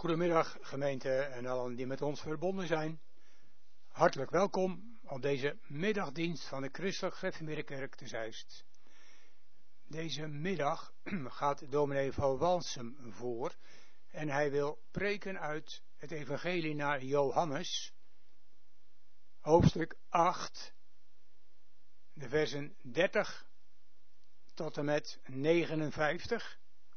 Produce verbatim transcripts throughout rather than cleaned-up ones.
Goedemiddag gemeente en allen die met ons verbonden zijn. Hartelijk welkom op deze middagdienst van de Christelijk Gereformeerde Kerk te Zeist. Deze middag gaat dominee van Walsum voor en hij wil preken uit het evangelie naar Johannes, hoofdstuk acht, de versen dertig tot en met negenenvijftig.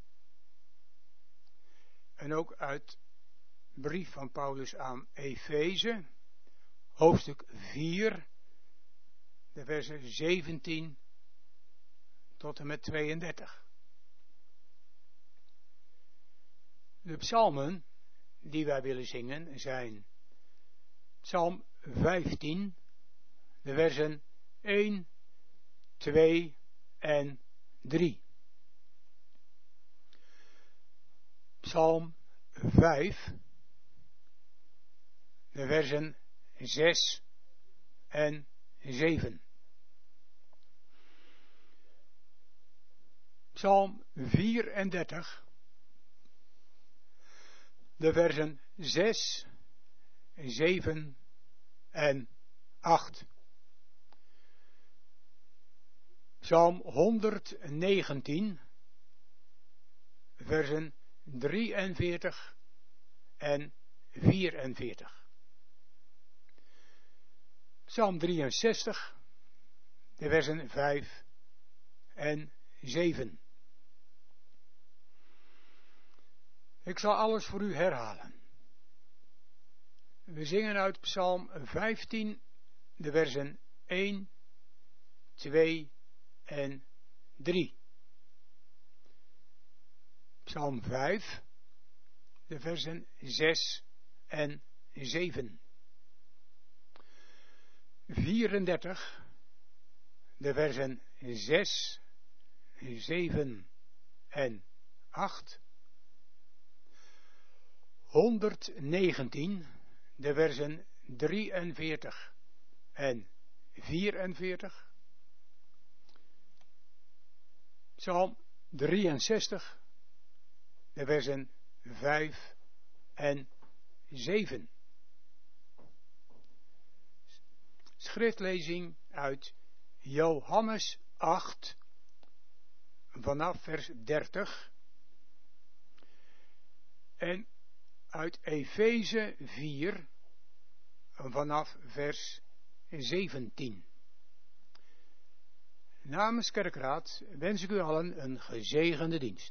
En ook uit brief van Paulus aan Efeze, hoofdstuk vier, de versen zeventien tot en met tweeëndertig. De psalmen die wij willen zingen zijn psalm vijftien, de versen één, twee en drie. Psalm vijf, de versen zes en zeven. Psalm vierendertig, de versen zes, zeven en acht. Psalm honderdnegentien, versen drieënveertig en vierenveertig. Psalm drieënzestig, de versen vijf en zeven. Ik zal alles voor u herhalen. We zingen uit Psalm vijftien, de versen één, twee en drie. Psalm vijf, de versen zes en zeven. vierendertig, de versen zes, zeven en acht. honderdnegentien, de versen drieënveertig en vierenveertig. Psalm drieënzestig, de versen vijf en zeven. Schriftlezing uit Johannes acht, vanaf vers dertig. En uit Efeze vier, vanaf vers zeventien. Namens Kerkraad wens ik u allen een gezegende dienst.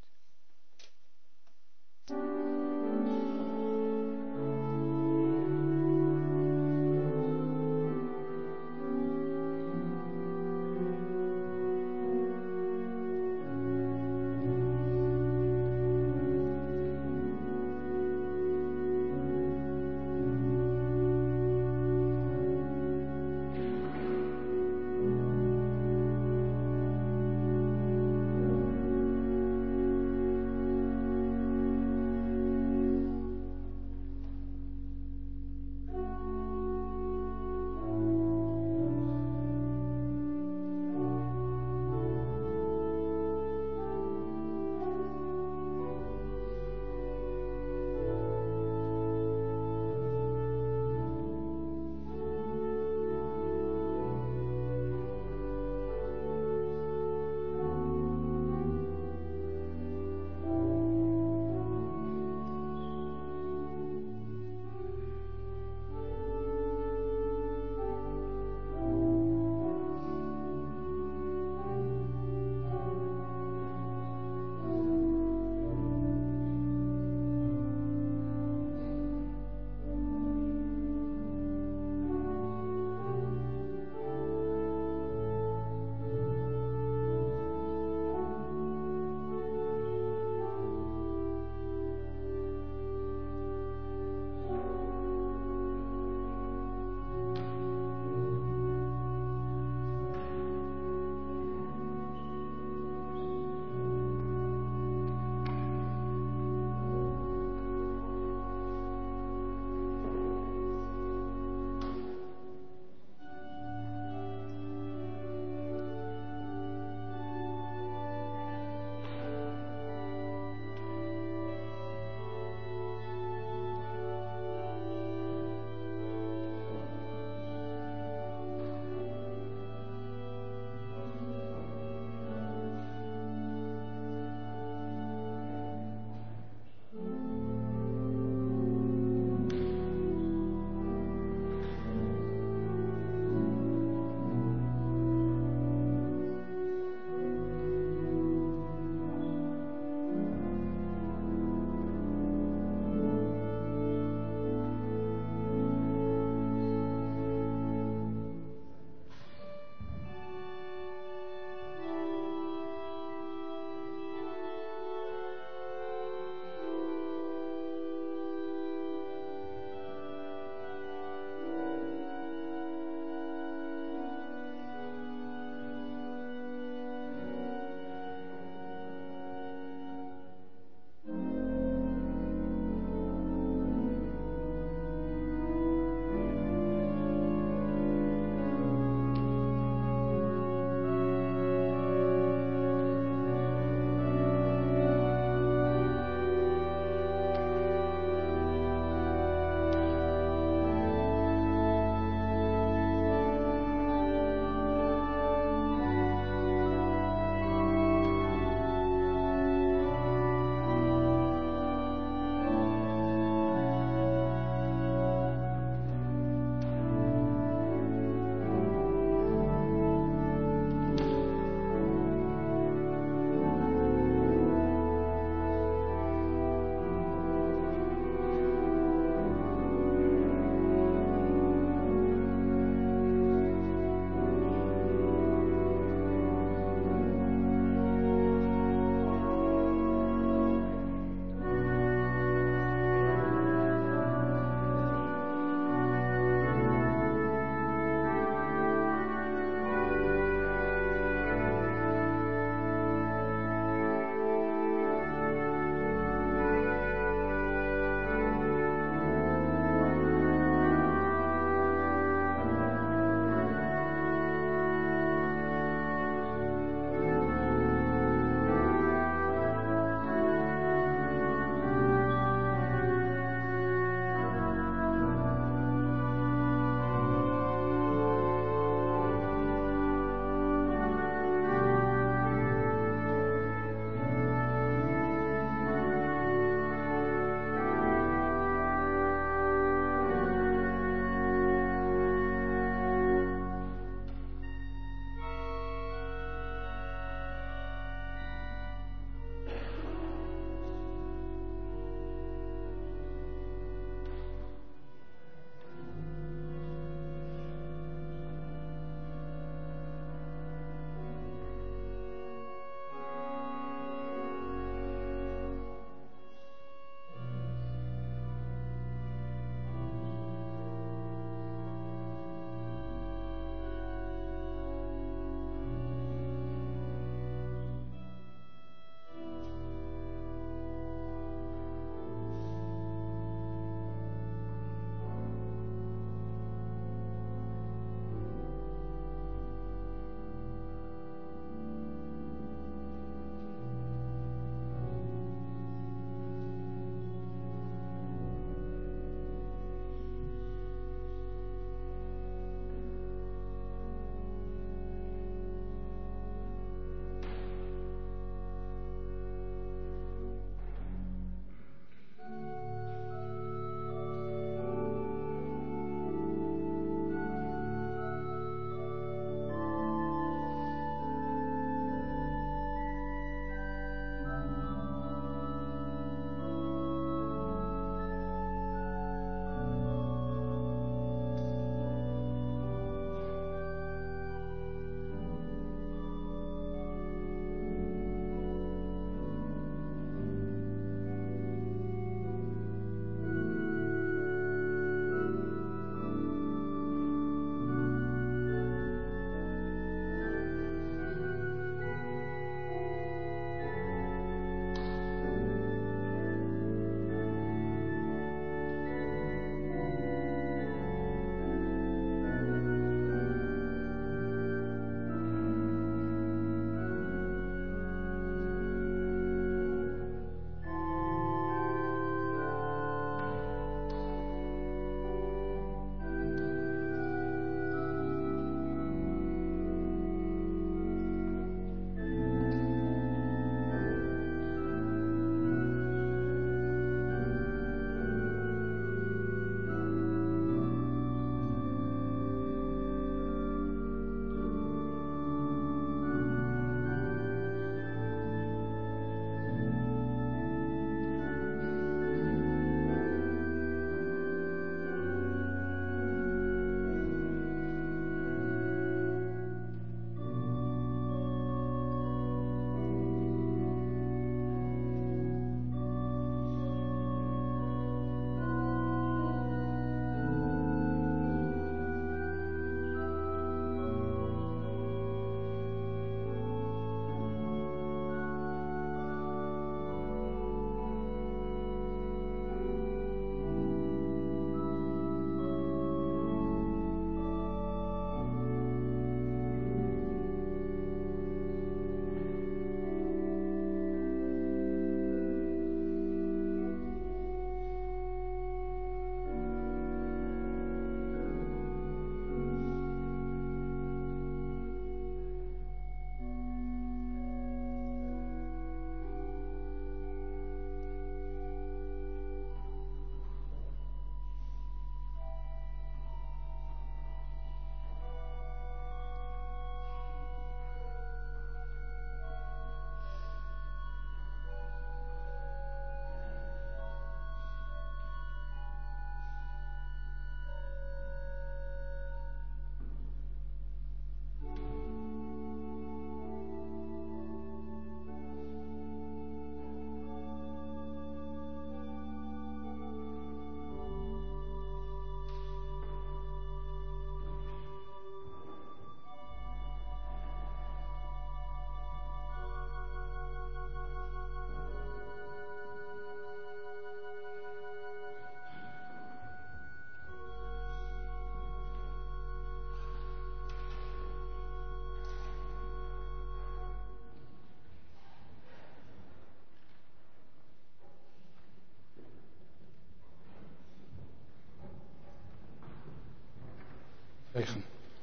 zegen.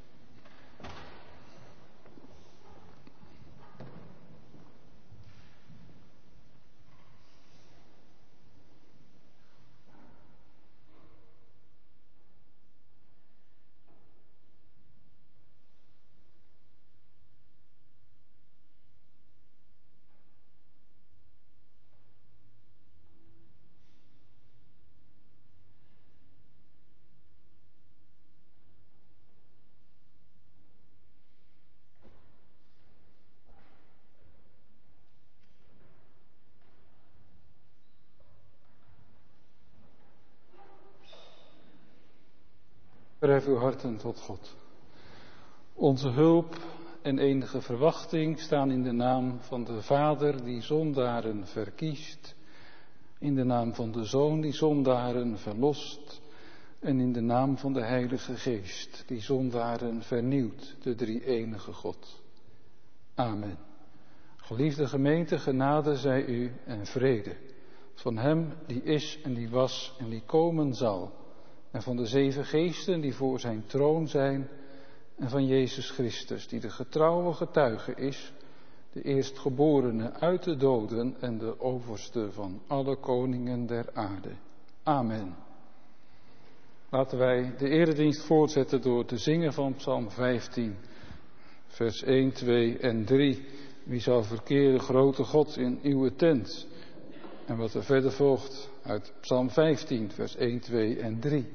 Verhef uw harten tot God. Onze hulp en enige verwachting staan in de naam van de Vader die zondaren verkiest, in de naam van de Zoon die zondaren verlost en in de naam van de Heilige Geest die zondaren vernieuwt, de drie-enige God. Amen. Geliefde gemeente, genade zij u en vrede van Hem die is en die was en die komen zal. En van de zeven geesten die voor zijn troon zijn. En van Jezus Christus die de getrouwe getuige is. De eerstgeborene uit de doden en de overste van alle koningen der aarde. Amen. Laten wij de eredienst voortzetten door te zingen van Psalm vijftien. Vers één, twee en drie. Wie zal verkeren, grote God, in uw tent? En wat er verder volgt uit Psalm vijftien, vers één, twee en drie.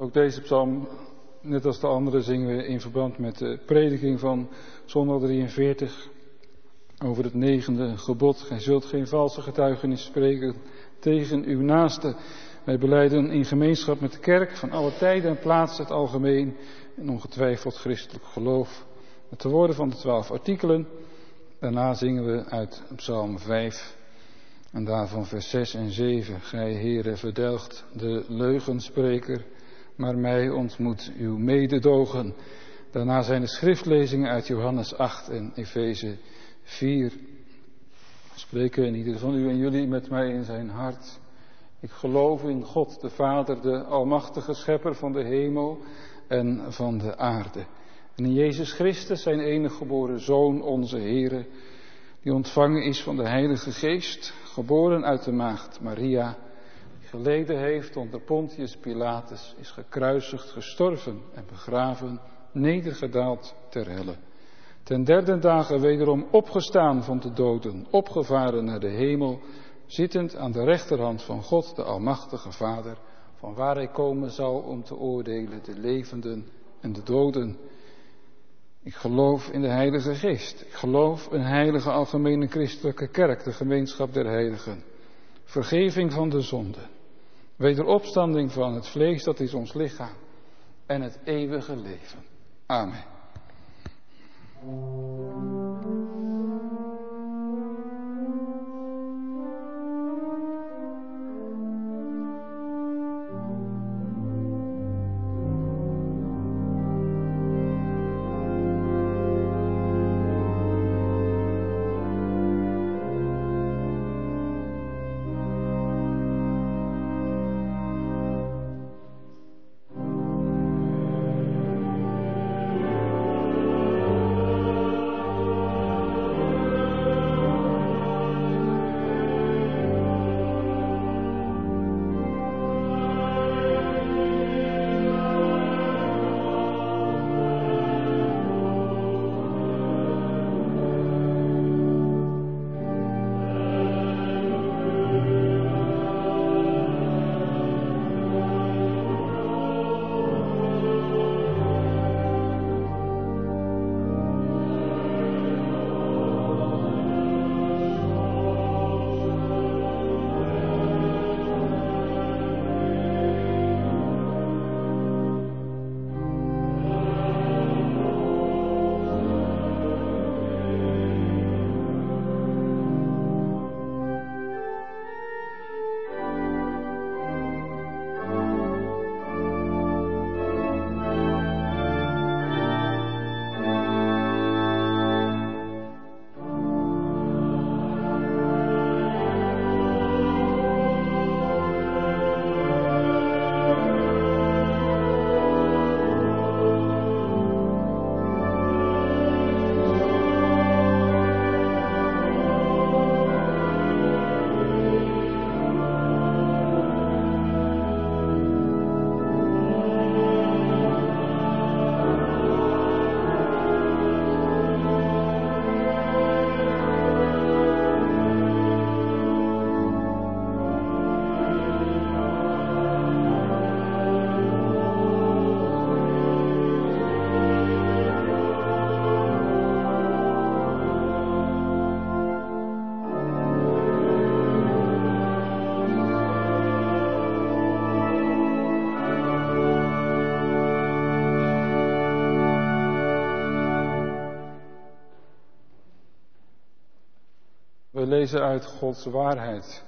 Ook deze psalm, net als de andere, zingen we in verband met de prediking van zondag drieënveertig over het negende gebod. Gij zult geen valse getuigenis spreken tegen uw naaste. Wij belijden in gemeenschap met de kerk van alle tijden en plaatsen het algemeen en ongetwijfeld christelijk geloof. Met de woorden van de twaalf artikelen. Daarna zingen we uit psalm vijf en daarvan vers zes en zeven. Gij, Heere, verdelgt de leugenspreker, maar mij ontmoet uw mededogen. Daarna zijn de schriftlezingen uit Johannes acht en Efeze vier. Spreken in ieder van u en jullie met mij in zijn hart. Ik geloof in God, de Vader, de almachtige schepper van de hemel en van de aarde. En in Jezus Christus, zijn enige geboren Zoon, onze Heere, die ontvangen is van de Heilige Geest, geboren uit de maagd Maria, die geleden heeft onder Pontius Pilatus, is gekruisigd, gestorven en begraven, nedergedaald ter helle. Ten derde dagen wederom opgestaan van de doden, opgevaren naar de hemel, zittend aan de rechterhand van God, de almachtige Vader, van waar hij komen zal om te oordelen de levenden en de doden. Ik geloof in de Heilige Geest. Ik geloof een heilige algemene christelijke kerk, de gemeenschap der heiligen. Vergeving van de zonden. Wederopstanding van het vlees, dat is ons lichaam. En het eeuwige leven. Amen. We lezen uit Gods waarheid.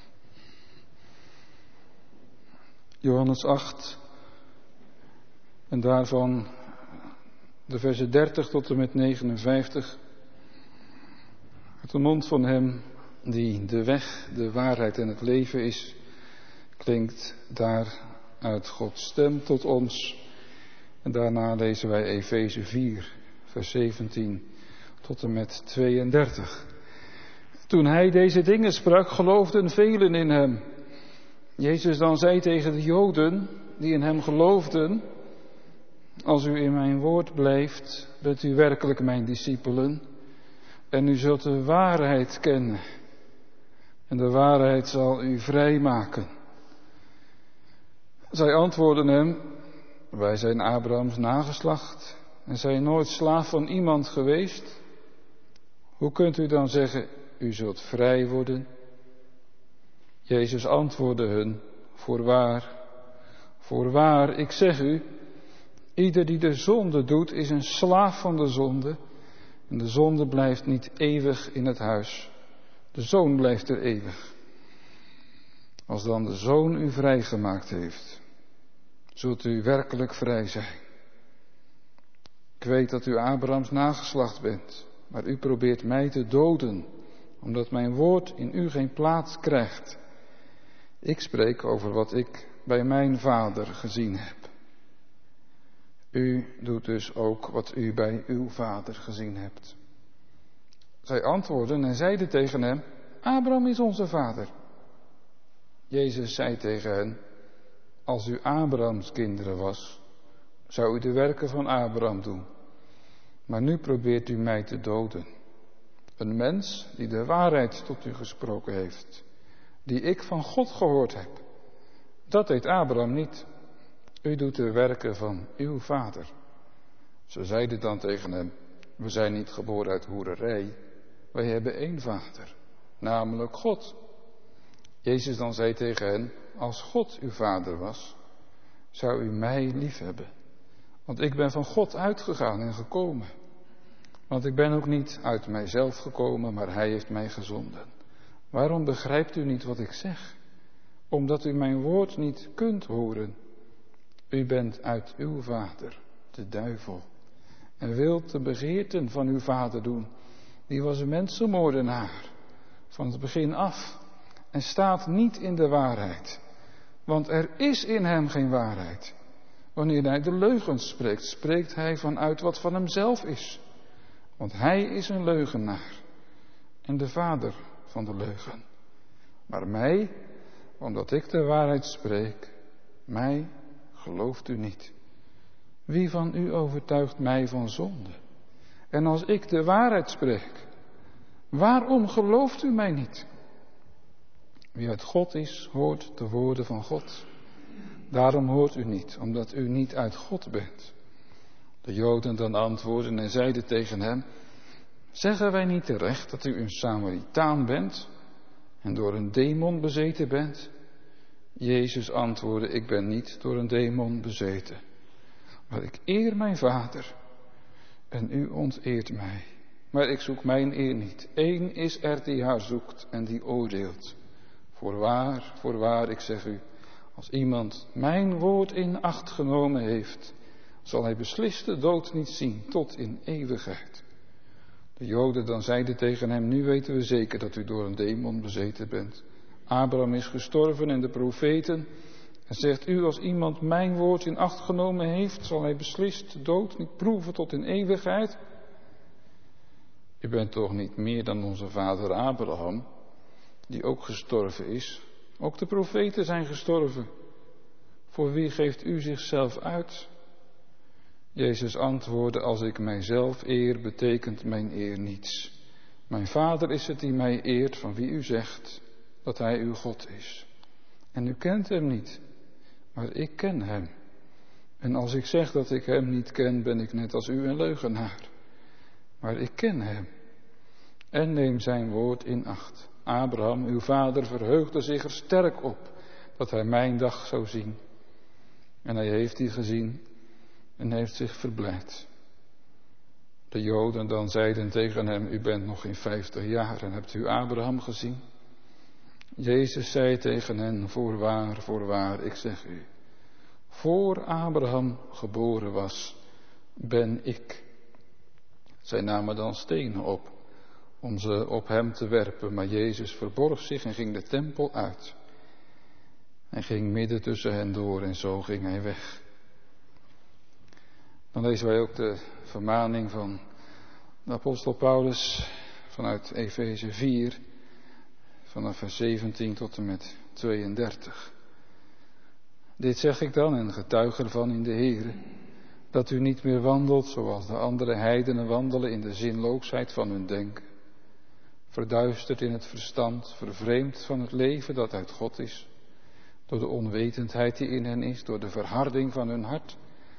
Johannes acht. En daarvan de versen dertig tot en met negenenvijftig. Uit de mond van hem die de weg, de waarheid en het leven is, klinkt daar uit Gods stem tot ons. En daarna lezen wij Efeze vier, vers zeventien tot en met tweeëndertig. Toen hij deze dingen sprak, geloofden velen in hem. Jezus dan zei tegen de Joden die in hem geloofden: als u in mijn woord blijft, bent u werkelijk mijn discipelen. En u zult de waarheid kennen. En de waarheid zal u vrijmaken. Zij antwoordden hem: wij zijn Abrahams nageslacht en zijn nooit slaaf van iemand geweest. Hoe kunt u dan zeggen, u zult vrij worden? Jezus antwoordde hun, voorwaar, voorwaar, ik zeg u, ieder die de zonde doet is een slaaf van de zonde en de zonde blijft niet eeuwig in het huis. De zoon blijft er eeuwig. Als dan de zoon u vrijgemaakt heeft, zult u werkelijk vrij zijn. Ik weet dat u Abrahams nageslacht bent, maar u probeert mij te doden, omdat mijn woord in u geen plaats krijgt. Ik spreek over wat ik bij mijn vader gezien heb. U doet dus ook wat u bij uw vader gezien hebt. Zij antwoordden en zeiden tegen hem, Abraham is onze vader. Jezus zei tegen hen, als u Abrahams kinderen was, zou u de werken van Abraham doen. Maar nu probeert u mij te doden. Een mens die de waarheid tot u gesproken heeft, die ik van God gehoord heb. Dat deed Abraham niet. U doet de werken van uw vader. Ze zeiden dan tegen hem, we zijn niet geboren uit hoererij, wij hebben één vader, namelijk God. Jezus dan zei tegen hen, als God uw vader was, zou u mij liefhebben. Want ik ben van God uitgegaan en gekomen. Want ik ben ook niet uit mijzelf gekomen, maar hij heeft mij gezonden. Waarom begrijpt u niet wat ik zeg? Omdat u mijn woord niet kunt horen. U bent uit uw vader, de duivel, en wilt de begeerten van uw vader doen. Die was een mensenmoordenaar, van het begin af, en staat niet in de waarheid. Want er is in hem geen waarheid. Wanneer hij de leugens spreekt, spreekt hij vanuit wat van hemzelf is. Want hij is een leugenaar en de vader van de leugen. Maar mij, omdat ik de waarheid spreek, mij gelooft u niet. Wie van u overtuigt mij van zonde? En als ik de waarheid spreek, waarom gelooft u mij niet? Wie uit God is, hoort de woorden van God. Daarom hoort u niet, omdat u niet uit God bent. De Joden dan antwoordden en zeiden tegen hem, zeggen wij niet terecht dat u een Samaritaan bent en door een demon bezeten bent? Jezus antwoordde, ik ben niet door een demon bezeten, maar ik eer mijn Vader en u onteert mij. Maar ik zoek mijn eer niet. Eén is er die haar zoekt en die oordeelt. Voorwaar, voorwaar, ik zeg u, als iemand mijn woord in acht genomen heeft, zal hij beslist de dood niet zien tot in eeuwigheid. De Joden dan zeiden tegen hem, nu weten we zeker dat u door een demon bezeten bent. Abraham is gestorven en de profeten. En zegt u, als iemand mijn woord in acht genomen heeft, zal hij beslist de dood niet proeven tot in eeuwigheid. U bent toch niet meer dan onze vader Abraham, die ook gestorven is. Ook de profeten zijn gestorven. Voor wie geeft u zichzelf uit? Jezus antwoordde, als ik mijzelf eer, betekent mijn eer niets. Mijn Vader is het die mij eert, van wie u zegt dat hij uw God is. En u kent hem niet, maar ik ken hem. En als ik zeg dat ik hem niet ken, ben ik net als u een leugenaar. Maar ik ken hem en neem zijn woord in acht. Abraham, uw vader, verheugde zich er sterk op dat hij mijn dag zou zien. En hij heeft die gezien en heeft zich verblijd. De Joden dan zeiden tegen hem, u bent nog geen vijftig jaar en hebt u Abraham gezien? Jezus zei tegen hen, voorwaar, voorwaar, ik zeg u, voor Abraham geboren was, ben ik. Zij namen dan stenen op om ze op hem te werpen, maar Jezus verborg zich en ging de tempel uit. Hij ging midden tussen hen door en zo ging hij weg. Dan lezen wij ook de vermaning van de apostel Paulus vanuit Efeze vier, vanaf vers zeventien tot en met tweeëndertig. Dit zeg ik dan en getuig ervan in de Heere, dat u niet meer wandelt zoals de andere heidenen wandelen in de zinloosheid van hun denken, verduisterd in het verstand, vervreemd van het leven dat uit God is, door de onwetendheid die in hen is, door de verharding van hun hart,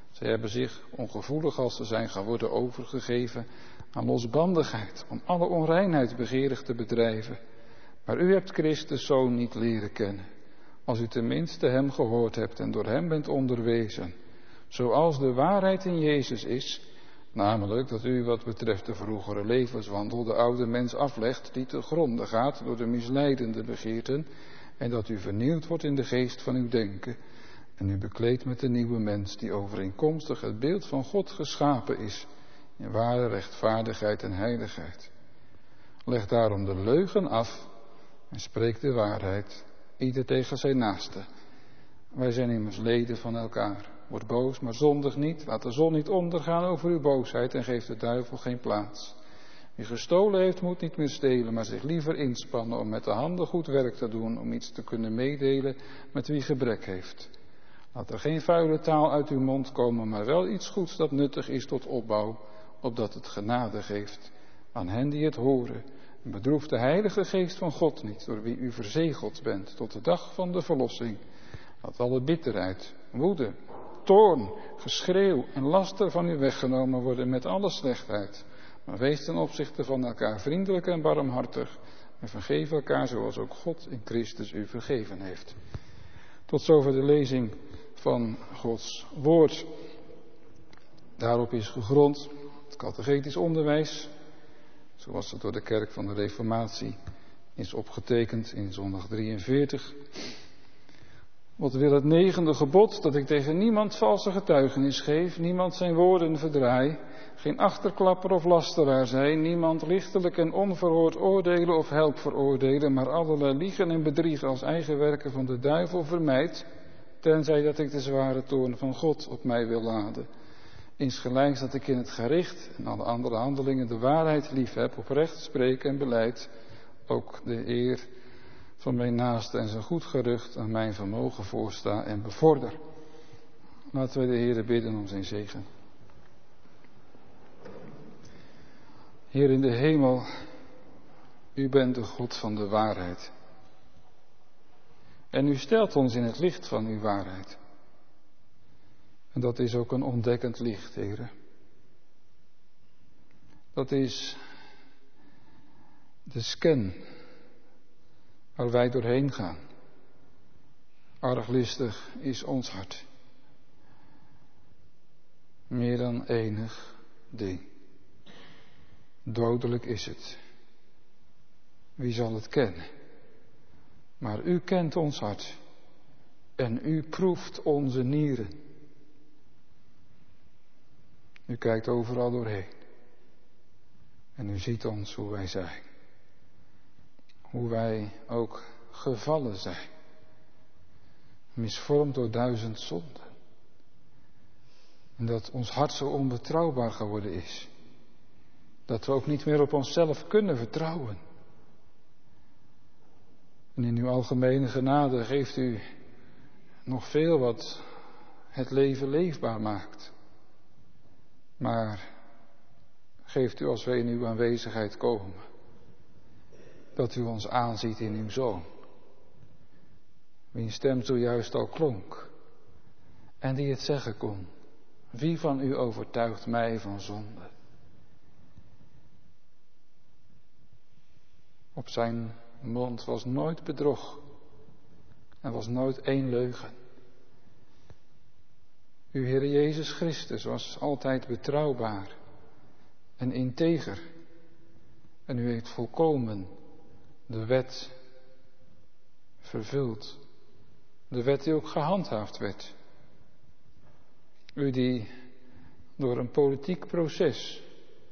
Zij hebben zich, ongevoelig als ze zijn geworden, overgegeven aan losbandigheid, om alle onreinheid begeerig te bedrijven. Maar u hebt Christus Zoon niet leren kennen, als u tenminste hem gehoord hebt en door hem bent onderwezen, zoals de waarheid in Jezus is, namelijk dat u wat betreft de vroegere levenswandel de oude mens aflegt die te gronde gaat door de misleidende begeerten, en dat u vernieuwd wordt in de geest van uw denken, en u bekleedt met de nieuwe mens die overeenkomstig het beeld van God geschapen is, in ware rechtvaardigheid en heiligheid. Leg daarom de leugen af en spreek de waarheid, ieder tegen zijn naaste. Wij zijn immers leden van elkaar. Word boos, maar zondig niet. Laat de zon niet ondergaan over uw boosheid en geef de duivel geen plaats. Wie gestolen heeft, moet niet meer stelen, maar zich liever inspannen om met de handen goed werk te doen, om iets te kunnen meedelen met wie gebrek heeft. Laat er geen vuile taal uit uw mond komen, maar wel iets goeds dat nuttig is tot opbouw, opdat het genade geeft aan hen die het horen. En bedroef de Heilige Geest van God niet, door wie u verzegeld bent tot de dag van de verlossing. Laat alle bitterheid, woede, toorn, geschreeuw en laster van u weggenomen worden met alle slechtheid. Maar wees ten opzichte van elkaar vriendelijk en barmhartig en vergeef elkaar zoals ook God in Christus u vergeven heeft. Tot zover de lezing van Gods woord. Daarop is gegrond het catechetisch onderwijs, zoals het door de kerk van de Reformatie is opgetekend in zondag drieënveertig. Wat wil het negende gebod, dat ik tegen niemand valse getuigenis geef, niemand zijn woorden verdraai, geen achterklapper of lasteraar zijn, niemand lichtelijk en onverhoord oordelen of help veroordelen, maar allerlei liegen en bedriegen als eigen werken van de duivel vermijd, tenzij dat ik de zware toorn van God op mij wil laden. Insgelijks dat ik in het gericht en alle andere handelingen de waarheid lief heb, oprecht spreek en beleid, ook de eer van mijn naaste en zijn goed gerucht aan mijn vermogen voorsta en bevorder. Laten we de Heere bidden om zijn zegen. Heer in de hemel, u bent de God van de waarheid. En u stelt ons in het licht van uw waarheid. En dat is ook een ontdekkend licht, Heere. Dat is de scan waar wij doorheen gaan. Arglistig is ons hart. Meer dan enig ding. Dodelijk is het. Wie zal het kennen? Maar u kent ons hart. En u proeft onze nieren. U kijkt overal doorheen. En u ziet ons hoe wij zijn. Hoe wij ook gevallen zijn. Misvormd door duizend zonden. En dat ons hart zo onbetrouwbaar geworden is. Dat we ook niet meer op onszelf kunnen vertrouwen. En in uw algemene genade geeft u nog veel wat het leven leefbaar maakt. Maar geeft u als wij in uw aanwezigheid komen, dat u ons aanziet in uw Zoon, wiens stem zojuist al klonk en die het zeggen kon: wie van u overtuigt mij van zonde? Op zijn mond was nooit bedrog en was nooit één leugen. Uw Heer Jezus Christus was altijd betrouwbaar en integer. En u heeft volkomen de wet vervuld. De wet die ook gehandhaafd werd. U die door een politiek proces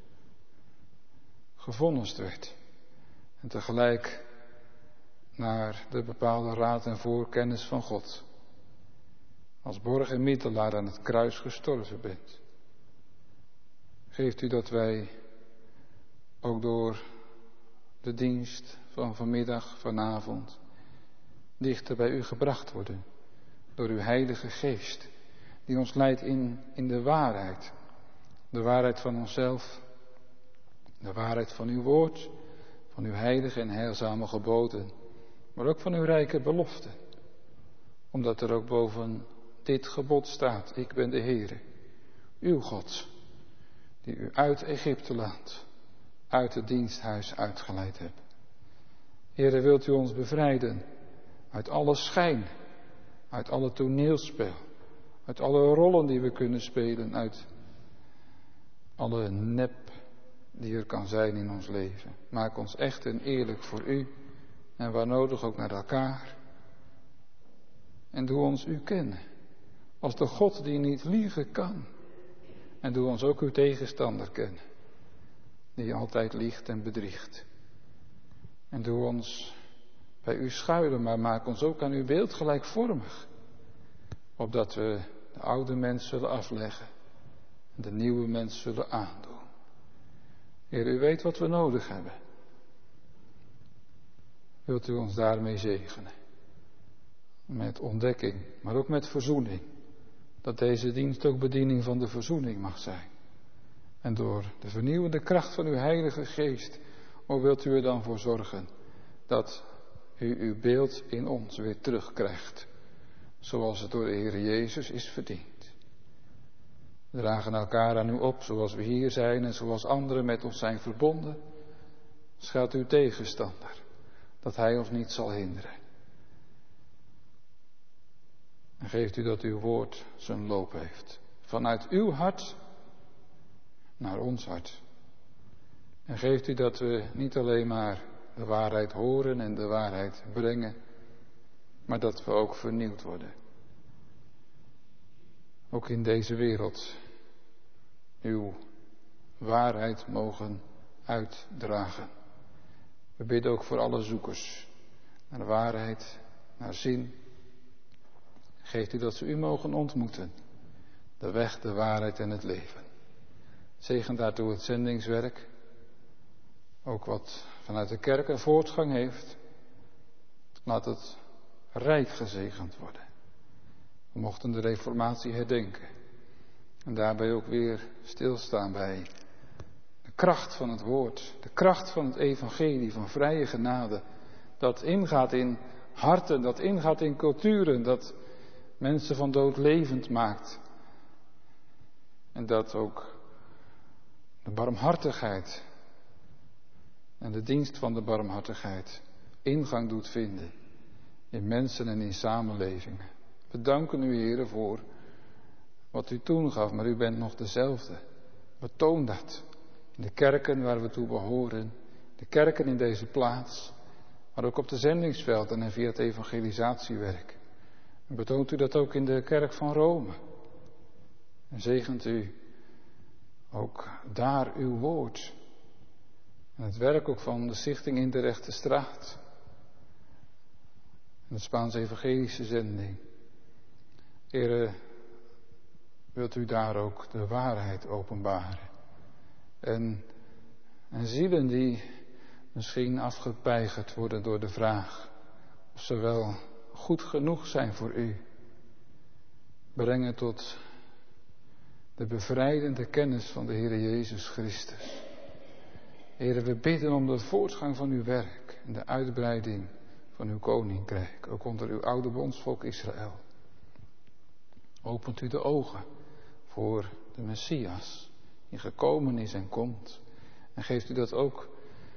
gevonnist werd. En tegelijk naar de bepaalde raad en voorkennis van God. Als borg en middelaar aan het kruis gestorven bent. Geeft u dat wij ook door de dienst van vanmiddag, vanavond, dichter bij u gebracht worden. Door uw Heilige Geest, die ons leidt in, in de waarheid. De waarheid van onszelf, de waarheid van uw woord, van uw heilige en heilzame geboden, maar ook van uw rijke beloften. Omdat er ook boven dit gebod staat: ik ben de Heere, Uw God, die u uit Egypte land, uit het diensthuis uitgeleid hebt. Heere, wilt u ons bevrijden uit alle schijn, uit alle toneelspel, uit alle rollen die we kunnen spelen, uit alle nep die er kan zijn in ons leven. Maak ons echt en eerlijk voor u en waar nodig ook naar elkaar. En doe ons u kennen als de God die niet liegen kan. En doe ons ook uw tegenstander kennen, die altijd liegt en bedriegt. En doe ons bij u schuilen, maar maak ons ook aan uw beeld gelijkvormig. Opdat we de oude mens zullen afleggen en de nieuwe mens zullen aandoen. Heer, u weet wat we nodig hebben. Wilt u ons daarmee zegenen? Met ontdekking, maar ook met verzoening. Dat deze dienst ook bediening van de verzoening mag zijn. En door de vernieuwende kracht van uw Heilige Geest, o wilt u er dan voor zorgen dat u uw beeld in ons weer terugkrijgt. Zoals het door de Heer Jezus is verdiend. We dragen elkaar aan u op, zoals we hier zijn en zoals anderen met ons zijn verbonden. Schuilt uw tegenstander, dat hij ons niet zal hinderen. En geeft u dat uw woord zijn loop heeft. Vanuit uw hart naar ons hart. En geeft u dat we niet alleen maar de waarheid horen en de waarheid brengen, maar dat we ook vernieuwd worden. Ook in deze wereld uw waarheid mogen uitdragen. We bidden ook voor alle zoekers naar de waarheid, naar zin. Geeft u dat ze u mogen ontmoeten. De weg, de waarheid en het leven. Zegen daartoe het zendingswerk. Ook wat vanuit de kerk een voortgang heeft. Laat het rijk gezegend worden. We mochten de reformatie herdenken. En daarbij ook weer stilstaan bij de kracht van het woord. De kracht van het evangelie van vrije genade. Dat ingaat in harten, dat ingaat in culturen, dat mensen van dood levend maakt. En dat ook de barmhartigheid en de dienst van de barmhartigheid ingang doet vinden in mensen en in samenlevingen. We danken u, Heere, voor wat u toen gaf, maar u bent nog dezelfde. Betoon dat in de kerken waar we toe behoren, de kerken in deze plaats, maar ook op de zendingsvelden en via het evangelisatiewerk. En betoont u dat ook in de kerk van Rome. En zegent u ook daar uw woord. En het werk ook van de stichting in de Rechte Straat. En de Spaanse evangelische zending. Heere, wilt u daar ook de waarheid openbaren. En, en zielen die misschien afgepeigerd worden door de vraag of ze wel goed genoeg zijn voor u. Brengen tot de bevrijdende kennis van de Heer Jezus Christus. Heere, we bidden om de voortgang van uw werk en de uitbreiding van uw koninkrijk, ook onder uw oude bondsvolk Israël. Opent u de ogen voor de Messias, die gekomen is en komt. En geeft u dat ook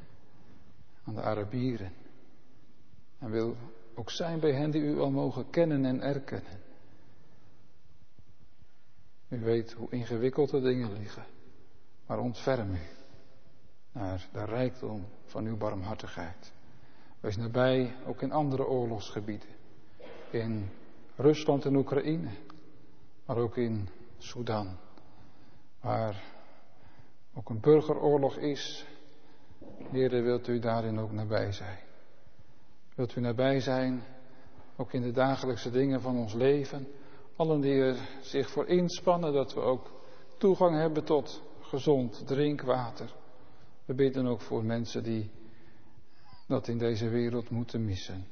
aan de Arabieren. En wil ook zijn bij hen die u al mogen kennen en erkennen. U weet hoe ingewikkeld de dingen liggen, maar ontferm u naar de rijkdom van uw barmhartigheid. Wees nabij, ook in andere oorlogsgebieden. In Rusland en Oekraïne, maar ook in Sudan, waar ook een burgeroorlog is. Heere, wilt u daarin ook nabij zijn? Wilt u nabij zijn, ook in de dagelijkse dingen van ons leven? Allen die er zich voor inspannen, dat we ook toegang hebben tot gezond drinkwater. We bidden ook voor mensen die dat in deze wereld moeten missen.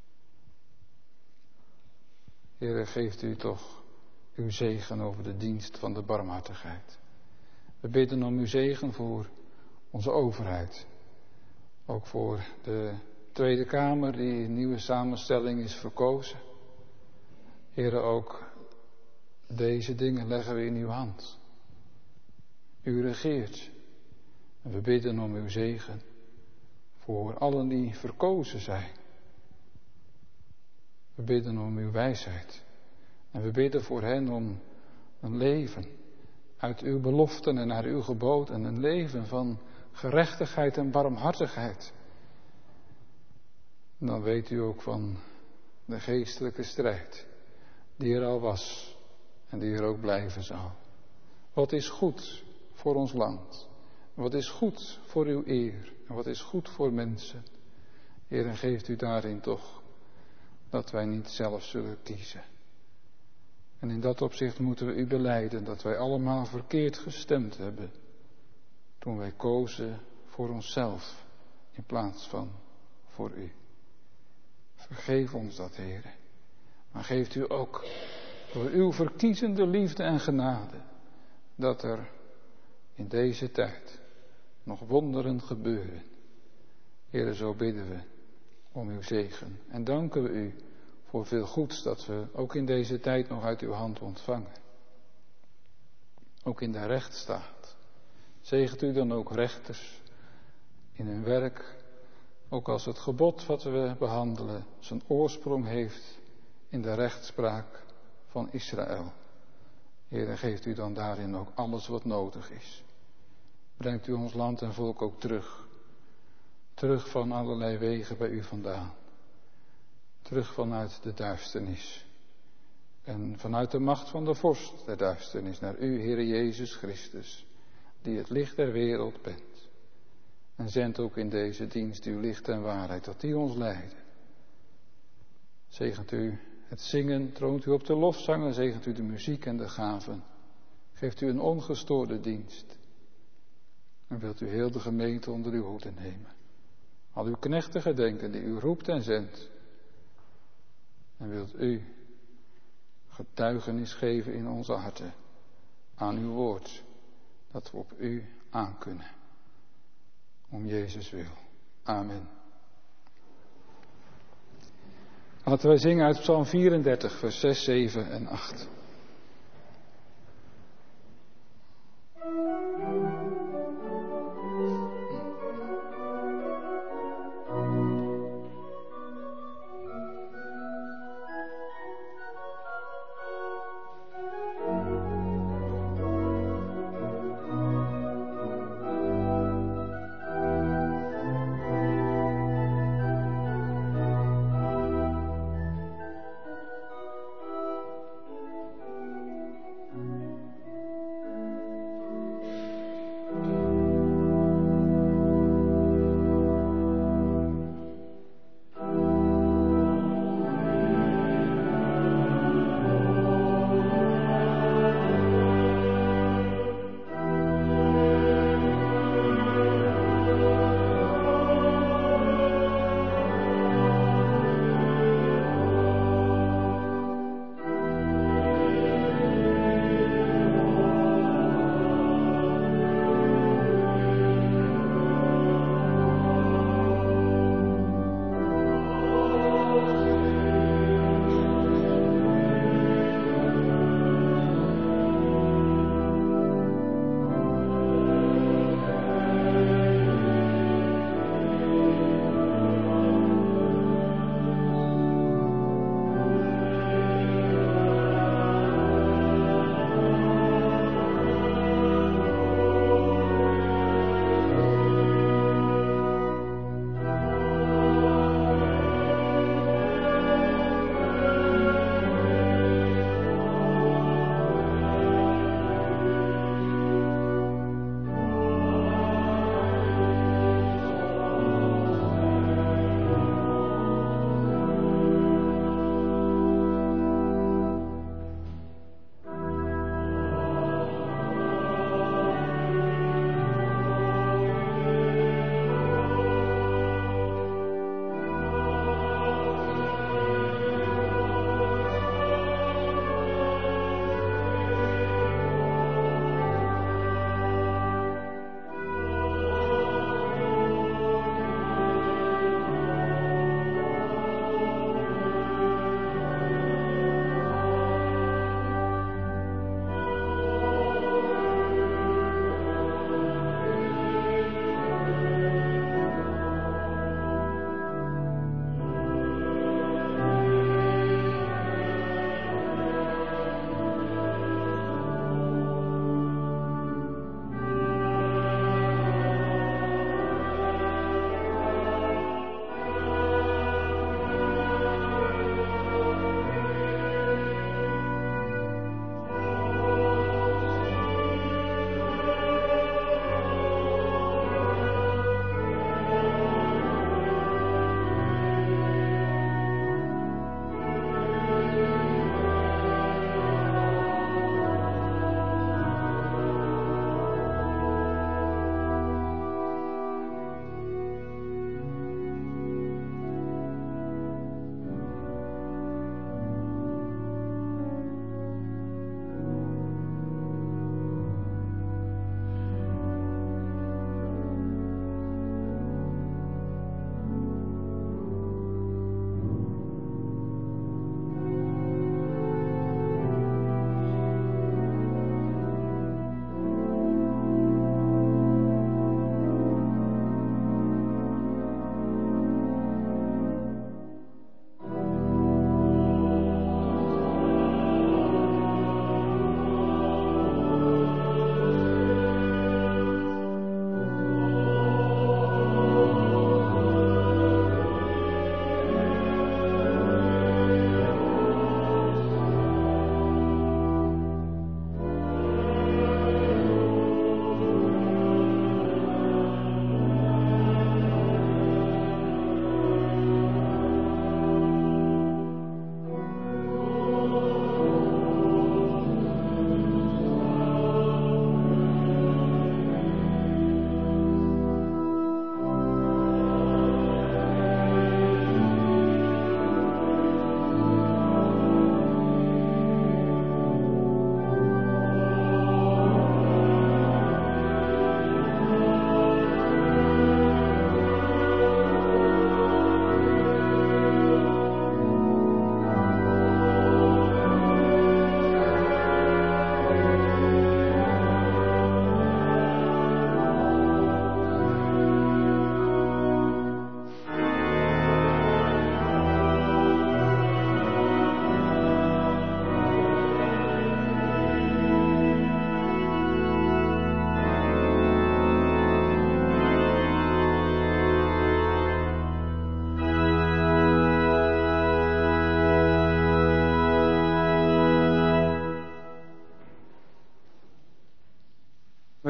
Heere, geeft u toch uw zegen over de dienst van de barmhartigheid. We bidden om uw zegen voor onze overheid. Ook voor de Tweede Kamer die in nieuwe samenstelling is verkozen. Heere, ook deze dingen leggen we in uw hand. U regeert. En we bidden om uw zegen voor allen die verkozen zijn. We bidden om uw wijsheid. En we bidden voor hen om een leven uit uw beloften en naar uw geboden. Een leven van gerechtigheid en barmhartigheid. En dan weet u ook van de geestelijke strijd die er al was en die er ook blijven zal. Wat is goed voor ons land? Wat is goed voor uw eer? En wat is goed voor mensen? Heer, en geeft u daarin toch dat wij niet zelf zullen kiezen. En in dat opzicht moeten we u belijden dat wij allemaal verkeerd gestemd hebben toen wij kozen voor onszelf in plaats van voor u. Vergeef ons dat, Heer. Maar geeft u ook door uw verkiezende liefde en genade dat er in deze tijd nog wonderen gebeuren. Heer, zo bidden we om uw zegen en danken we u voor veel goeds dat we ook in deze tijd nog uit uw hand ontvangen. Ook in de rechtsstaat. Zegent u dan ook rechters in hun werk, ook als het gebod wat we behandelen zijn oorsprong heeft in de rechtspraak van Israël. Heer, en geeft u dan daarin ook alles wat nodig is. Brengt u ons land en volk ook terug. Terug van allerlei wegen bij u vandaan. Terug vanuit de duisternis. En vanuit de macht van de vorst der duisternis naar u, Heere Jezus Christus, die het licht der wereld bent. En zend ook in deze dienst uw licht en waarheid, dat die ons leiden. Zegent u het zingen, troont u op de lofzangen, zegent u de muziek en de gaven. Geeft u een ongestoorde dienst. En wilt u heel de gemeente onder uw hoede nemen. Al uw knechten gedenken die u roept en zendt. En wilt u getuigenis geven in onze harten aan uw woord, dat we op u aankunnen. Om Jezus wil. Amen. Laten wij zingen uit Psalm vierendertig, vers zes, zeven en acht.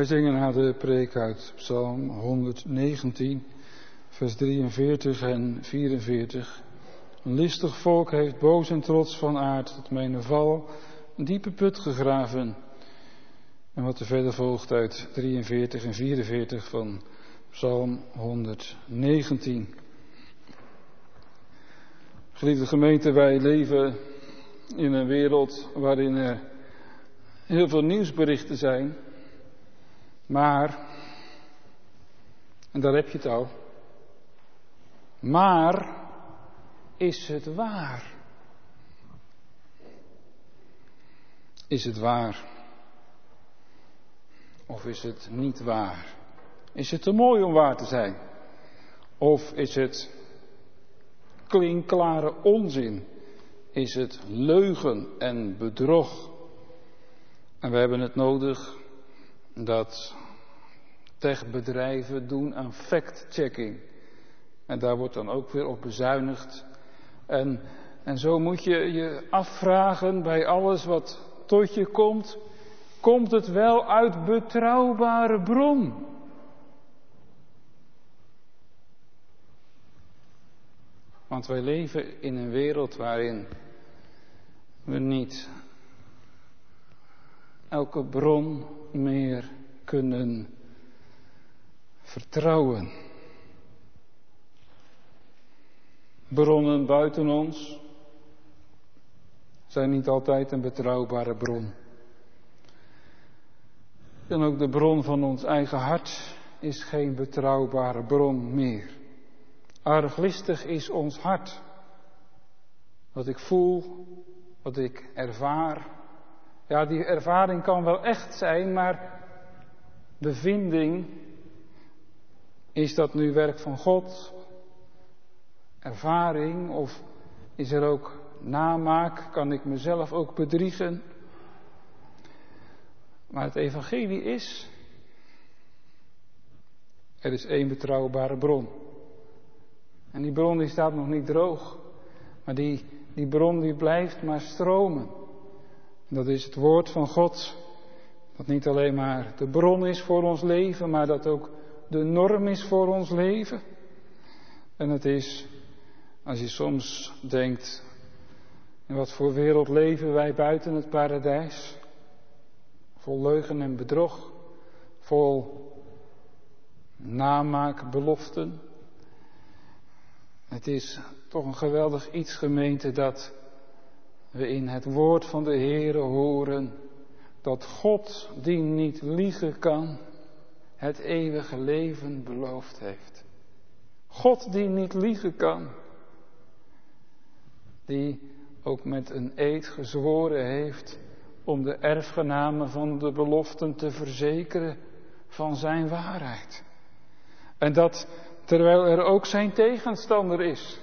zingen na de preek uit Psalm honderdnegentien, vers drieënveertig en vierenveertig. Een listig volk heeft boos en trots van aard tot mijn val een diepe put gegraven. En wat er verder volgt uit drieënveertig en vierenveertig van Psalm honderdnegentien. Geliefde gemeente, wij leven in een wereld waarin er heel veel nieuwsberichten zijn. Maar, en daar heb je het al. Maar, is het waar? Is het waar? Of is het niet waar? Is het te mooi om waar te zijn? Of is het klinkklare onzin? Is het leugen en bedrog? En we hebben het nodig dat techbedrijven doen aan fact-checking. En daar wordt dan ook weer op bezuinigd. En, en zo moet je je afvragen bij alles wat tot je komt. Komt het wel uit betrouwbare bron? Want wij leven in een wereld waarin we niet elke bron meer kunnen vertrouwen. Bronnen buiten ons zijn niet altijd een betrouwbare bron. En ook de bron van ons eigen hart is geen betrouwbare bron meer. Arglistig is ons hart. Wat ik voel, wat ik ervaar. Ja, die ervaring kan wel echt zijn, maar bevinding, is dat nu werk van God? Ervaring, of is er ook namaak? Kan ik mezelf ook bedriegen? Maar het evangelie is, er is één betrouwbare bron. En die bron die staat nog niet droog, maar die, die bron die blijft maar stromen. En dat is het woord van God, dat niet alleen maar de bron is voor ons leven, maar dat ook de norm is voor ons leven. En het is, als je soms denkt, in wat voor wereld leven wij buiten het paradijs? Vol leugen en bedrog, vol namaakbeloften. Het is toch een geweldig iets, gemeente, dat we in het woord van de Heere horen dat God, die niet liegen kan, het eeuwige leven beloofd heeft. God die niet liegen kan, die ook met een eed gezworen heeft om de erfgenamen van de beloften te verzekeren van zijn waarheid. En dat terwijl er ook zijn tegenstander is,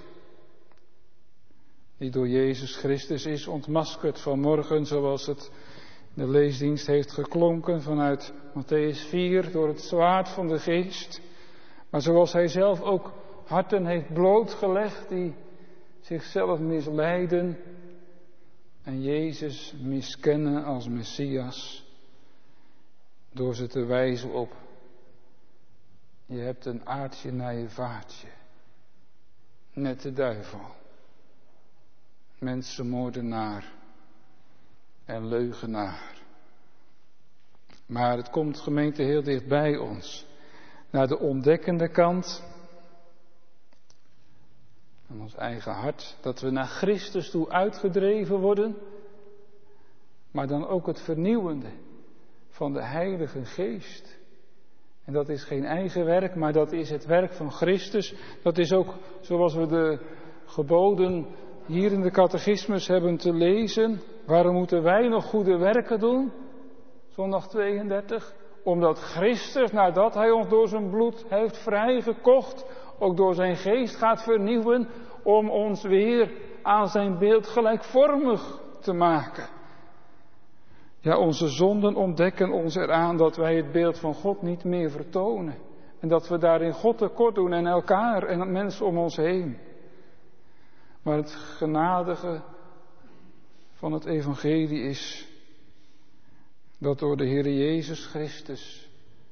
die door Jezus Christus is ontmaskerd vanmorgen, zoals het in de leesdienst heeft geklonken vanuit Mattheüs vier, door het zwaard van de geest. Maar zoals hij zelf ook harten heeft blootgelegd die zichzelf misleiden en Jezus miskennen als Messias, door ze te wijzen op: je hebt een aardje naar je vaartje, net de duivel, mensenmoordenaar en leugenaar. Maar het komt, gemeente, heel dicht bij ons, naar de ontdekkende kant van ons eigen hart, dat we naar Christus toe uitgedreven worden, maar dan ook het vernieuwende van de Heilige Geest. En dat is geen eigen werk, maar dat is het werk van Christus. Dat is ook zoals we de geboden hier in de catechismus hebben te lezen. Waarom moeten wij nog goede werken doen? Zondag tweeëndertig. Omdat Christus, nadat hij ons door zijn bloed heeft vrijgekocht, ook door zijn geest gaat vernieuwen, om ons weer aan zijn beeld gelijkvormig te maken. Ja, onze zonden ontdekken ons eraan dat wij het beeld van God niet meer vertonen. En dat we daarin God tekort doen en elkaar en mensen om ons heen. Maar het genadige van het evangelie is dat door de Heer Jezus Christus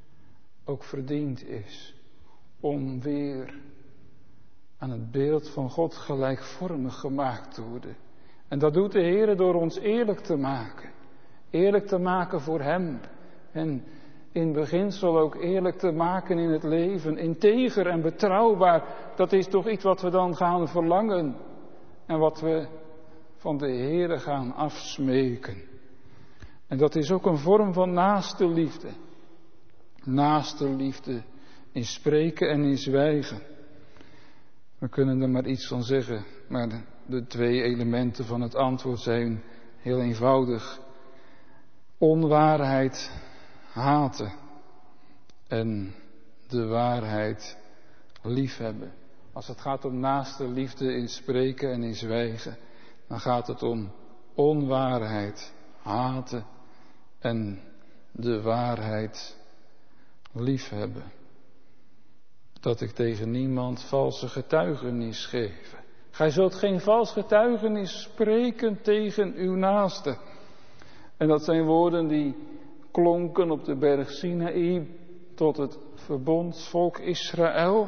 ook verdiend is om weer aan het beeld van God gelijkvormig gemaakt te worden. En dat doet de Heer door ons eerlijk te maken. Eerlijk te maken voor Hem. En in beginsel ook eerlijk te maken in het leven. Integer en betrouwbaar. Dat is toch iets wat we dan gaan verlangen. En wat we van de Heer gaan afsmeken. En dat is ook een vorm van naaste liefde. Naaste liefde in spreken en in zwijgen. We kunnen er maar iets van zeggen, maar de, de twee elementen van het antwoord zijn heel eenvoudig. Onwaarheid haten en de waarheid liefhebben. Als het gaat om naaste liefde in spreken en in zwijgen, dan gaat het om onwaarheid haten en de waarheid liefhebben. Dat ik tegen niemand valse getuigenis geef. Gij zult geen vals getuigenis spreken tegen uw naaste. En dat zijn woorden die klonken op de berg Sinaï tot het verbondsvolk Israël.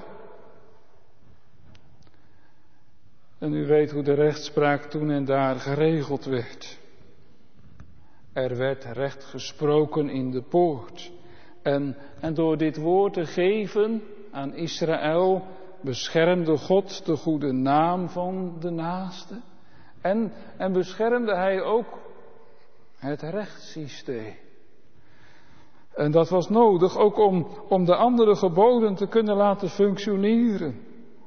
En u weet hoe de rechtspraak toen en daar geregeld werd. Er werd recht gesproken in de poort. En, en door dit woord te geven aan Israël beschermde God de goede naam van de naaste. En, en beschermde hij ook het rechtssysteem. En dat was nodig ook om, om de andere geboden te kunnen laten functioneren.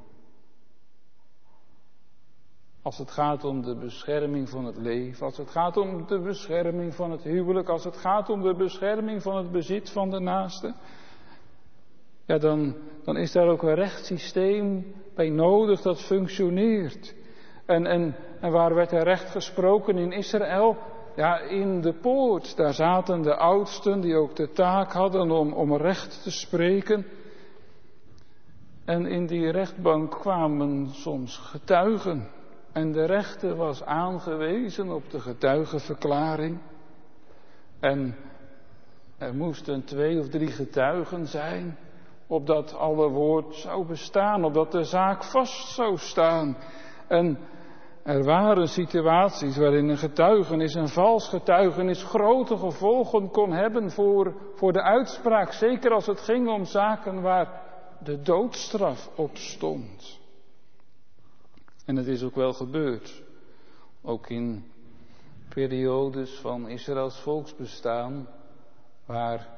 Als het gaat om de bescherming van het leven, als het gaat om de bescherming van het huwelijk, als het gaat om de bescherming van het bezit van de naaste. Ja, dan, dan is daar ook een rechtssysteem bij nodig dat functioneert. En, en, en waar werd er recht gesproken in Israël? Ja, in de poort. Daar zaten de oudsten die ook de taak hadden om, om recht te spreken. En in die rechtbank kwamen soms getuigen. En de rechter was aangewezen op de getuigenverklaring. En er moesten twee of drie getuigen zijn, opdat alle woord zou bestaan, opdat de zaak vast zou staan. En er waren situaties waarin een getuigenis, een vals getuigenis, grote gevolgen kon hebben voor, voor de uitspraak. Zeker als het ging om zaken waar de doodstraf op stond. En het is ook wel gebeurd. Ook in periodes van Israëls volksbestaan, waar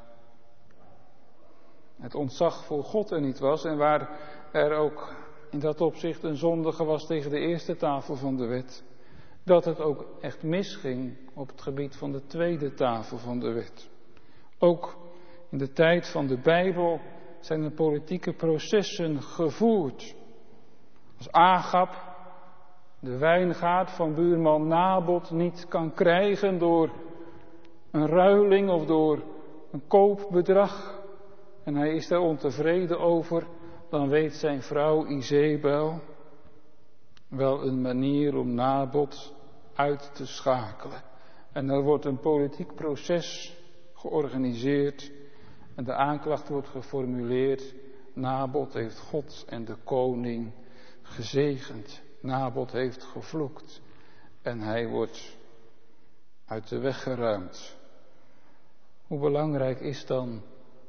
het ontzag voor God er niet was en waar er ook in dat opzicht een zondige was tegen de eerste tafel van de wet. Dat het ook echt misging op het gebied van de tweede tafel van de wet. Ook in de tijd van de Bijbel zijn er politieke processen gevoerd. Als Agab de wijngaard van buurman Nabot niet kan krijgen door een ruiling of door een koopbedrag. En hij is daar ontevreden over. Dan weet zijn vrouw Izebel wel een manier om Nabot uit te schakelen. En er wordt een politiek proces georganiseerd. En de aanklacht wordt geformuleerd. Nabot heeft God en de koning gezegend. Nabot heeft gevloekt. En hij wordt uit de weg geruimd. Hoe belangrijk is dan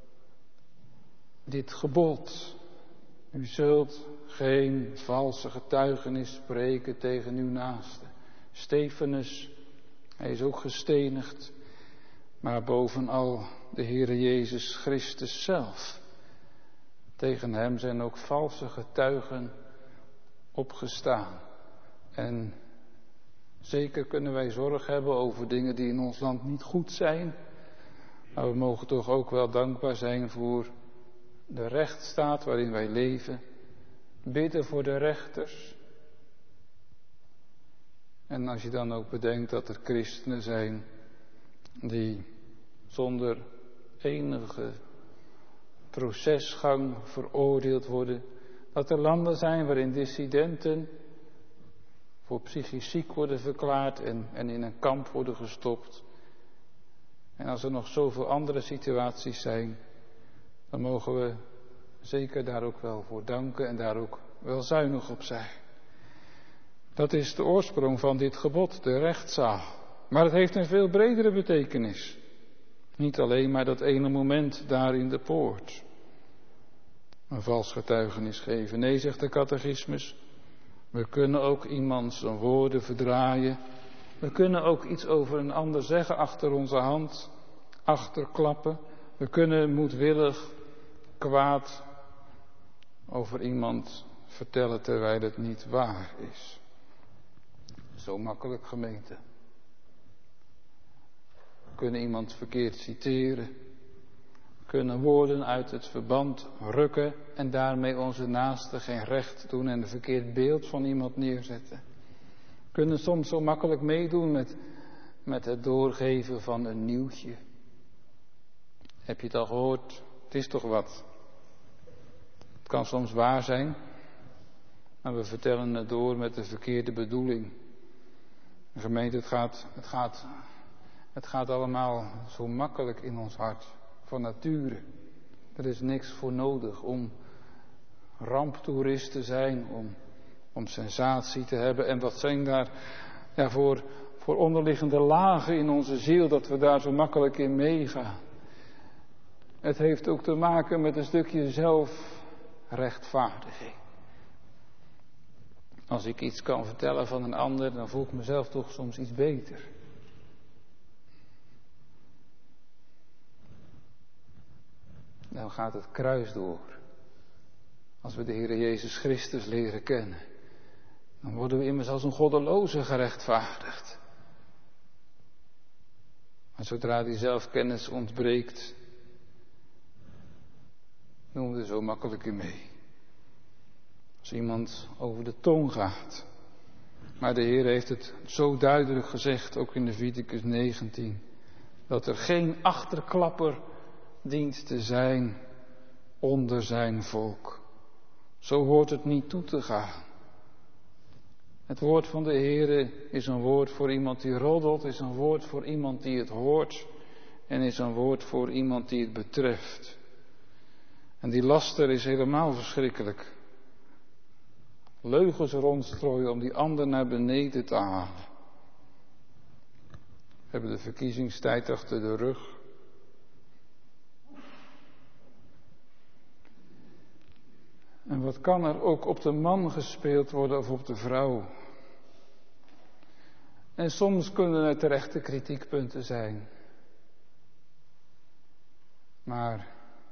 dit gebod? U zult geen valse getuigenis spreken tegen uw naaste. Stefanus, hij is ook gestenigd. Maar bovenal de Heere Jezus Christus zelf. Tegen hem zijn ook valse getuigen opgestaan. En zeker kunnen wij zorg hebben over dingen die in ons land niet goed zijn. Maar we mogen toch ook wel dankbaar zijn voor de rechtsstaat waarin wij leven. Bidden voor de rechters. En als je dan ook bedenkt dat er christenen zijn die zonder enige procesgang veroordeeld worden. Dat er landen zijn waarin dissidenten voor psychisch ziek worden verklaard en, en in een kamp worden gestopt. En als er nog zoveel andere situaties zijn, dan mogen we zeker daar ook wel voor danken en daar ook wel zuinig op zijn. Dat is de oorsprong van dit gebod, de rechtszaal. Maar het heeft een veel bredere betekenis. Niet alleen maar dat ene moment daar in de poort. Een vals getuigenis geven. Nee, zegt de catechismus. We kunnen ook iemand zijn woorden verdraaien. We kunnen ook iets over een ander zeggen achter onze hand. Achterklappen. We kunnen moedwillig kwaad over iemand vertellen terwijl het niet waar is. Zo makkelijk, gemeente. We kunnen iemand verkeerd citeren. We kunnen woorden uit het verband rukken en daarmee onze naaste geen recht doen en een verkeerd beeld van iemand neerzetten. We kunnen soms zo makkelijk meedoen met, met het doorgeven van een nieuwtje. Heb je het al gehoord? Het is toch wat? Het kan soms waar zijn, maar we vertellen het door met de verkeerde bedoeling. De gemeente, het gaat, het gaat, het gaat allemaal zo makkelijk in ons hart, van nature. Er is niks voor nodig om ramptoerist te zijn, om, om sensatie te hebben. En wat zijn daar ja, voor, voor onderliggende lagen in onze ziel, dat we daar zo makkelijk in meegaan. Het heeft ook te maken met een stukje zelfrechtvaardiging. Als ik iets kan vertellen van een ander, dan voel ik mezelf toch soms iets beter. Dan gaat het kruis door. Als we de Heer Jezus Christus leren kennen, dan worden we immers als een goddeloze gerechtvaardigd. Maar zodra die zelfkennis ontbreekt, doen we er zo makkelijk in mee. Als iemand over de tong gaat. Maar de Heer heeft het zo duidelijk gezegd, ook in Leviticus negentien, dat er geen achterklapper dient te zijn onder zijn volk. Zo hoort het niet toe te gaan. Het woord van de Heer is een woord voor iemand die roddelt, is een woord voor iemand die het hoort en is een woord voor iemand die het betreft. En die laster is helemaal verschrikkelijk. Leugens rondstrooien om die ander naar beneden te halen. We hebben de verkiezingstijd achter de rug. En wat kan er ook op de man gespeeld worden of op de vrouw? En soms kunnen er terechte kritiekpunten zijn. Maar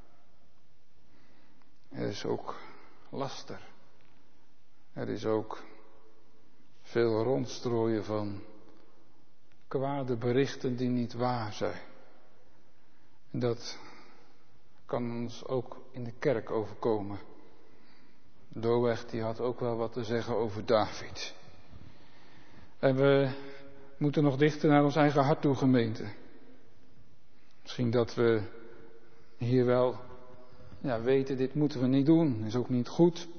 er is ook laster. Er is ook veel rondstrooien van kwade berichten die niet waar zijn. En dat kan ons ook in de kerk overkomen. Doeg die had ook wel wat te zeggen over David. En we moeten nog dichter naar ons eigen hart toe, gemeente. Misschien dat we hier wel ja, weten, dit moeten we niet doen, is ook niet goed.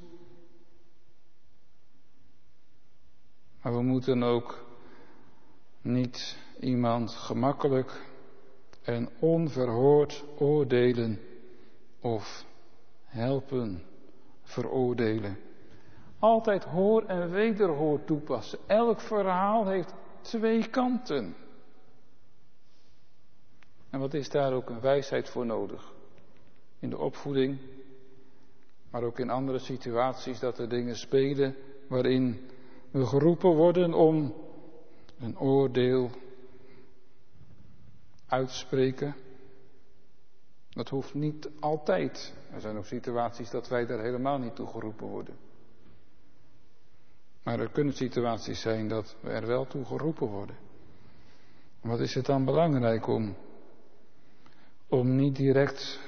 Maar we moeten ook niet iemand gemakkelijk en onverhoord oordelen of helpen veroordelen. Altijd hoor en wederhoor toepassen. Elk verhaal heeft twee kanten. En wat is daar ook een wijsheid voor nodig? In de opvoeding, maar ook in andere situaties dat er dingen spelen waarin we geroepen worden om een oordeel uit te spreken. Dat hoeft niet altijd. Er zijn ook situaties dat wij daar helemaal niet toe geroepen worden. Maar er kunnen situaties zijn dat we er wel toe geroepen worden. Wat is het dan belangrijk om, om niet direct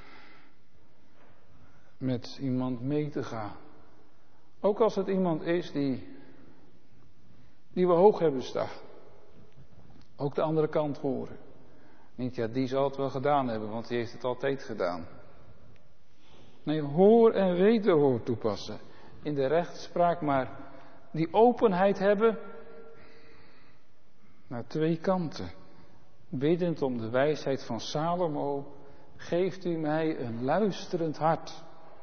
met iemand mee te gaan? Ook als het iemand is die, die we hoog hebben staan. Ook de andere kant horen. Niet, ja, die zal het wel gedaan hebben, want die heeft het altijd gedaan. Nee, hoor en wederhoor toepassen. In de rechtspraak, maar die openheid hebben naar twee kanten. Biddend om de wijsheid van Salomo geeft u mij een luisterend hart.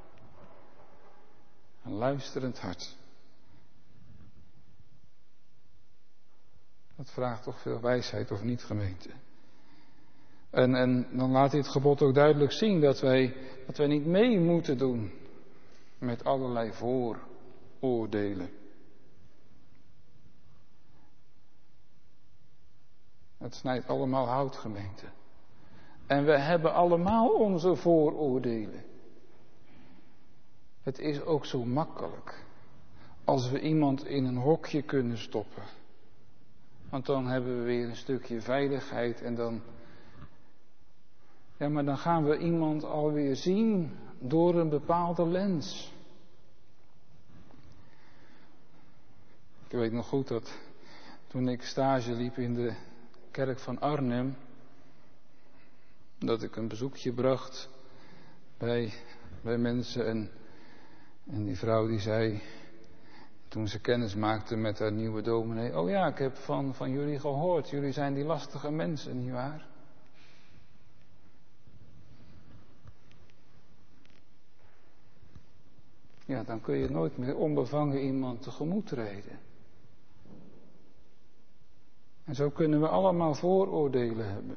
Een luisterend hart. Dat vraagt toch veel wijsheid, of niet, gemeente? En, en dan laat dit gebod ook duidelijk zien dat wij, dat wij niet mee moeten doen met allerlei vooroordelen. Het snijdt allemaal hout, gemeente. En we hebben allemaal onze vooroordelen. Het is ook zo makkelijk als we iemand in een hokje kunnen stoppen. Want dan hebben we weer een stukje veiligheid en dan... Ja, maar dan gaan we iemand alweer zien door een bepaalde lens. Ik weet nog goed dat toen ik stage liep in de kerk van Arnhem, dat ik een bezoekje bracht bij, bij mensen en, en die vrouw die zei, toen ze kennis maakte met haar nieuwe dominee, oh ja, ik heb van, van jullie gehoord, jullie zijn die lastige mensen, nietwaar? Ja, dan kun je nooit meer onbevangen iemand tegemoet treden. En zo kunnen we allemaal vooroordelen hebben.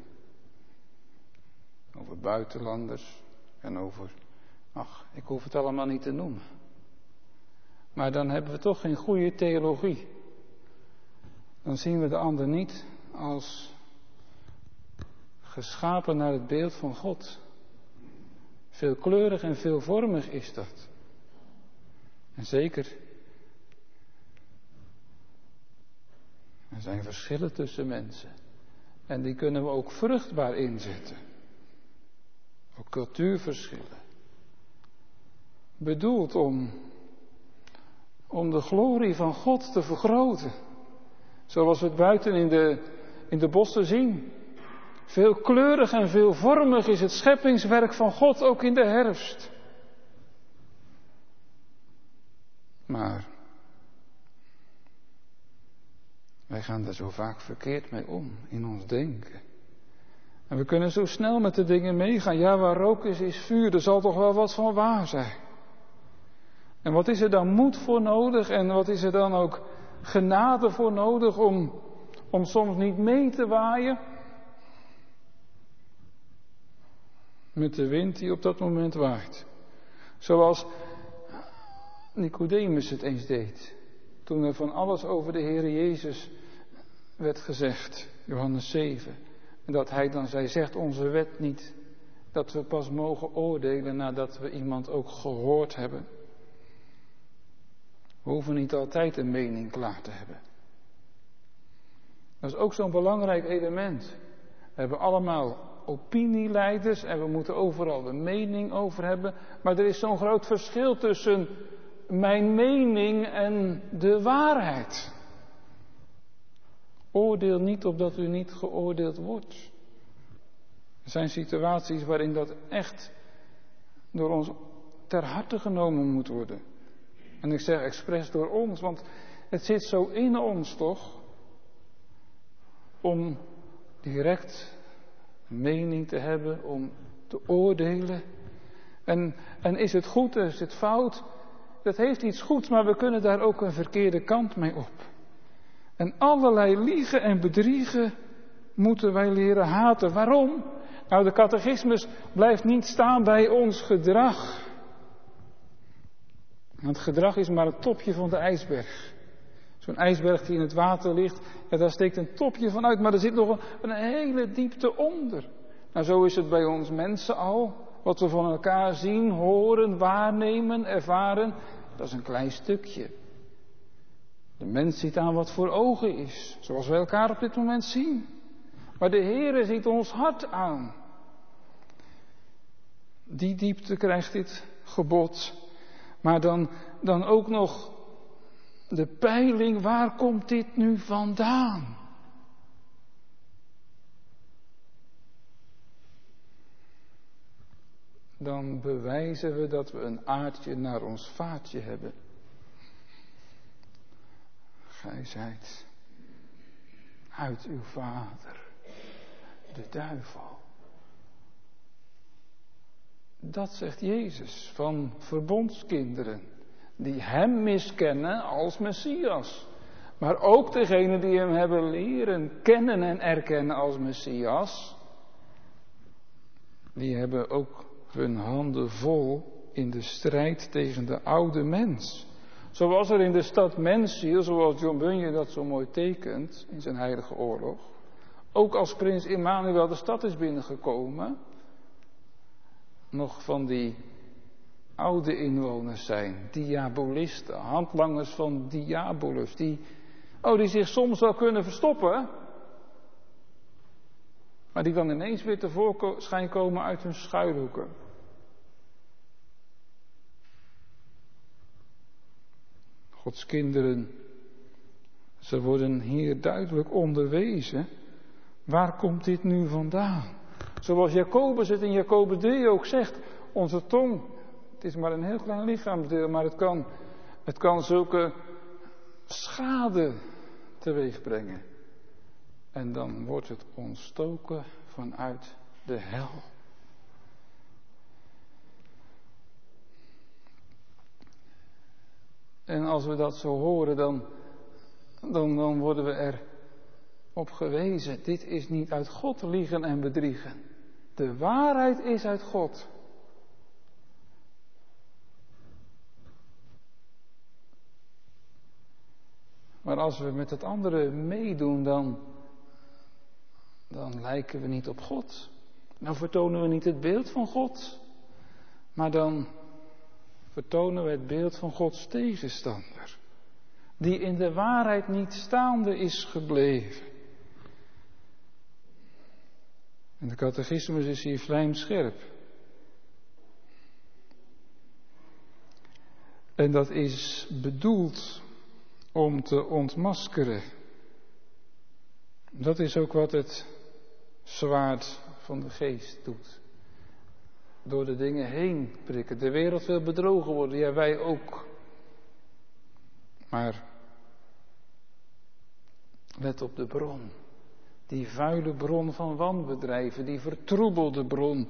Over buitenlanders en over... Ach, ik hoef het allemaal niet te noemen. Maar dan hebben we toch geen goede theologie. Dan zien we de ander niet als geschapen naar het beeld van God. Veelkleurig en veelvormig is dat. En zeker, er zijn verschillen tussen mensen. En die kunnen we ook vruchtbaar inzetten. Ook cultuurverschillen. Bedoeld om, om de glorie van God te vergroten. Zoals we het buiten in de, in de bossen zien. Veelkleurig en veelvormig is het scheppingswerk van God ook in de herfst. Maar wij gaan daar zo vaak verkeerd mee om in ons denken. En we kunnen zo snel met de dingen meegaan. Ja, waar rook is, is vuur. Er zal toch wel wat van waar zijn. En wat is er dan moed voor nodig? En wat is er dan ook genade voor nodig om, om soms niet mee te waaien? Met de wind die op dat moment waait. Zoals Nicodemus het eens deed. Toen er van alles over de Heer Jezus werd gezegd. Johannes zeven. En dat hij dan zei, zegt onze wet niet dat we pas mogen oordelen nadat we iemand ook gehoord hebben. We hoeven niet altijd een mening klaar te hebben. Dat is ook zo'n belangrijk element. We hebben allemaal opinieleiders en we moeten overal een mening over hebben. Maar er is zo'n groot verschil tussen mijn mening en de waarheid. Oordeel niet opdat u niet geoordeeld wordt. Er zijn situaties waarin dat echt door ons ter harte genomen moet worden. En ik zeg expres door ons, want het zit zo in ons toch, om direct een mening te hebben, om te oordelen. En, en is het goed, is het fout? Dat heeft iets goeds, maar we kunnen daar ook een verkeerde kant mee op. En allerlei liegen en bedriegen moeten wij leren haten. Waarom? Nou, de catechismus blijft niet staan bij ons gedrag. Want gedrag is maar het topje van de ijsberg. Zo'n ijsberg die in het water ligt, ja, daar steekt een topje van uit, maar er zit nog een, een hele diepte onder. Nou, zo is het bij ons mensen al. Wat we van elkaar zien, horen, waarnemen, ervaren, dat is een klein stukje. De mens ziet aan wat voor ogen is, zoals wij elkaar op dit moment zien. Maar de Heere ziet ons hart aan. Die diepte krijgt dit gebod. Maar dan, dan ook nog de peiling, waar komt dit nu vandaan? Dan bewijzen we dat we een aardje naar ons vaatje hebben. Gij zijt uit uw vader, de duivel. Dat zegt Jezus van verbondskinderen, die hem miskennen als Messias. Maar ook degenen die hem hebben leren kennen en erkennen als Messias, die hebben ook hun handen vol in de strijd tegen de oude mens. Zoals er in de stad Mensier, zoals John Bunyan dat zo mooi tekent in zijn heilige oorlog, ook als prins Immanuel de stad is binnengekomen, nog van die oude inwoners zijn, diabolisten, handlangers van Diabolus, die, oh, die zich soms wel kunnen verstoppen, maar die dan ineens weer tevoorschijn komen uit hun schuilhoeken. Gods kinderen, ze worden hier duidelijk onderwezen. Waar komt dit nu vandaan? Zoals Jacobus het in Jacobus drie ook zegt, onze tong, het is maar een heel klein lichaamsdeel, maar het kan, het kan zulke schade teweeg brengen. En dan wordt het ontstoken vanuit de hel. En als we dat zo horen, dan, dan, dan worden we er op gewezen. Dit is niet uit God liegen en bedriegen. De waarheid is uit God. Maar als we met het andere meedoen, dan, dan lijken we niet op God. Dan vertonen we niet het beeld van God. Maar dan vertonen we het beeld van Gods tegenstander. Die in de waarheid niet staande is gebleven. En de catechismus is hier vlijmscherp. En dat is bedoeld om te ontmaskeren. Dat is ook wat het zwaard van de geest doet. Door de dingen heen prikken. De wereld wil bedrogen worden, ja, wij ook. Maar let op de bron. Die vuile bron van wanbedrijven, die vertroebelde bron.